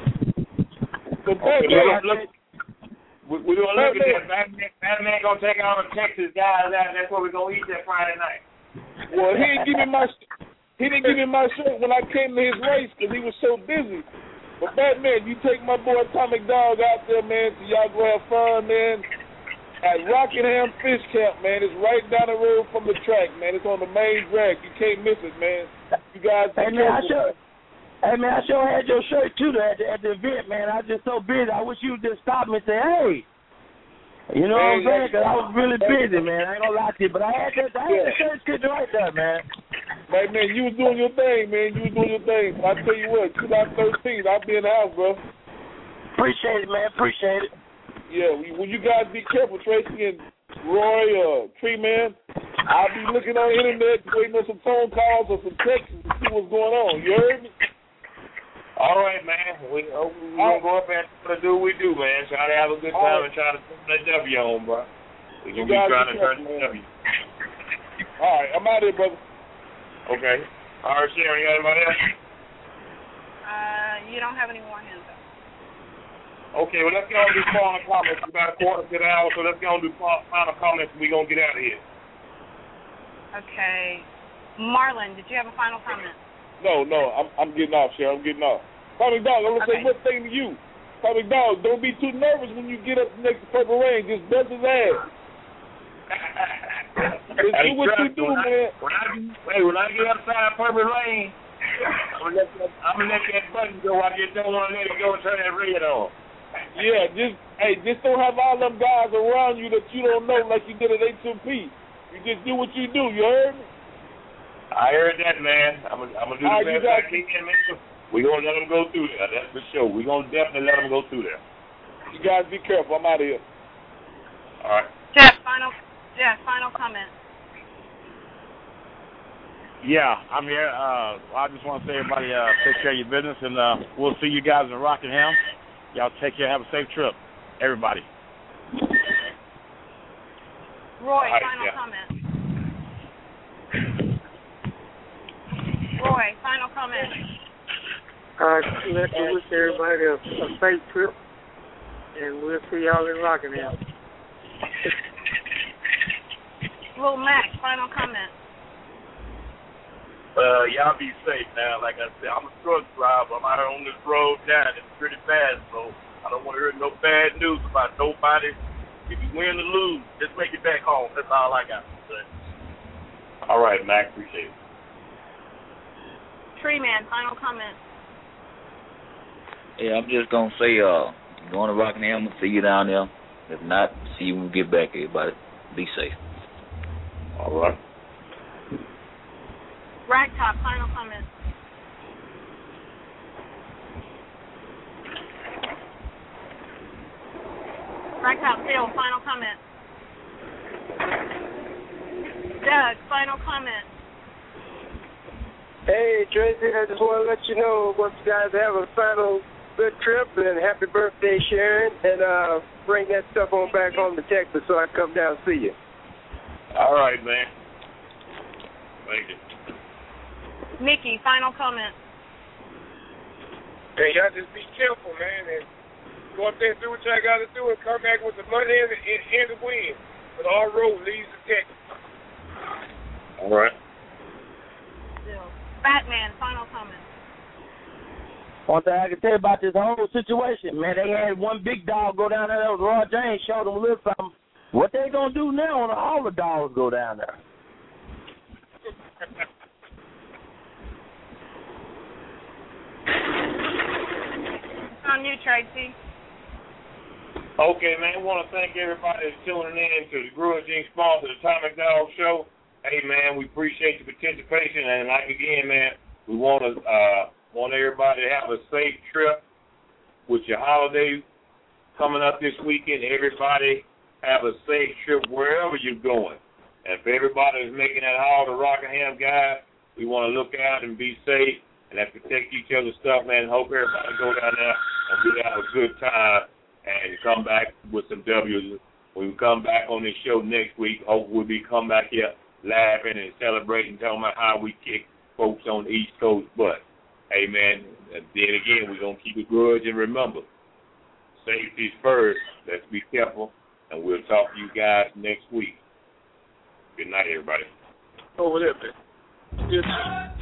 So, okay, Batman, look, we, we're gonna look at that. Batman, Batman gonna take all the Texas guys out. That's where we're gonna eat that Friday night. Well, he didn't give me my he didn't give me my shirt when I came to his race because he was so busy. But Batman, you take my boy Atomic Dog out there, man, so y'all go have fun, man. At Rockingham Fish Camp, man, it's right down the road from the track, man. It's on the main drag. You can't miss it, man. You guys, hey man, I sure, hey man, I sure had your shirt too at the, at the event, man. I was just so busy. I wish you would just stop me and say, hey. You know what I'm saying? Because I was really busy, man. I ain't gonna lie to you. But I had that, I had the shirt sitting right there, man. Man, man, you was doing your thing, man. You was doing your thing. I tell you what, twenty thirteen, I'll be in the house, bro. Appreciate it, man. Appreciate it. Yeah, will you guys be careful, Tracy and Roy, uh, Tree Man? I'll be looking on the internet, waiting on some phone calls or some texts to see what's going on. You heard me? All right, man. We, uh, we're going to go up and try to do what we do, man. Try to have a good time and try to turn that W on, bro. We're going to be trying to turn that W. All right, I'm out here, brother. Okay. All right, Sharon, you got anybody else? Uh, you don't have any more hands up. Okay, well, let's go on and do final comments. We got a quarter to the hour, so let's go on and do final comments and we're going to get out of here. Okay. Marlon, did you have a final comment? No, no, I'm I'm getting off, Sharon. I'm getting off. Tommy Dog, I'm going to okay. say one thing to you. Tommy Dog, don't be too nervous when you get up next to Purple Rain. Just bust his ass. Just do what you do, when man. I, when I, hey, when I get outside Purple Rain, I'm going to let that button go. I just don't want to let it go and turn that red on. Yeah, just, hey, just don't have all them guys around you that you don't know like you did at H M P. You just do what you do, you heard me? I heard that, man. I'm going to do the best I can, man. We're going to let them go through there. That's for sure. We're going to definitely let them go through there. You guys be careful. I'm out of here. All right. Jeff, final, Jeff, final comment. Yeah, I'm here. Uh, I just want to say, everybody, uh, take care of your business, and uh, we'll see you guys in Rockingham. Y'all take care. Have a safe trip, everybody. Roy, right, final yeah. comment. Roy, final comment. Uh, let's wish everybody a, a safe trip, and we'll see y'all in Rockingham. Lil Mac, final comment. Uh, y'all be safe now. Like I said, I'm a truck driver. I'm out here on this road now. It's pretty bad, so I don't want to hear no bad news about nobody. If you win or lose, just make it back home. That's all I got to say. All right, Mac. Appreciate it. Tree Man, final comment. Yeah, I'm just going to say, uh, going to Rockingham, see you down there. If not, See you when we get back, everybody. Be safe. All right. Ragtop, final comment. Ragtop, Phil, final comment. Doug, final comment. Hey, Tracy, I just want to let you know, want you guys to have a final good trip, and happy birthday, Sharon, and uh, bring that stuff on back home to Texas so I can come down and see you. All right, man. Thank you. Mickey, final comment. Hey, y'all just be careful, man, and go up there and do what y'all got to do and come back with the money and the, and the win. But all road leads to Texas. All right. Batman, final comment. One thing I can tell you about this whole situation, man, they had one big dog go down there. That was Roy James, showed them a little something. What they going to do now when all the dogs go down there? On you, Tracy. Okay, man, I want to thank everybody that's tuning in to the Grudge Incorporated sponsor, the Atomic Dog Show. Hey, man, we appreciate your participation, and like again, man, we want to uh, want everybody to have a safe trip with your holiday coming up this weekend. Everybody have a safe trip wherever you're going. And if everybody is making that haul to Rockingham, guys, we want to look out and be safe and have to protect each other's stuff, man. Hope everybody go down there and we have a good time and come back with some W's. When we come back on this show next week, hopefully we'll be come back here laughing and celebrating, talking about how we kick folks on the East Coast butt. Hey, man, and then again, we're going to keep it grudge and remember, safety's first. Let's be careful, and we'll talk to you guys next week. Good night, everybody. Over there, man. Good.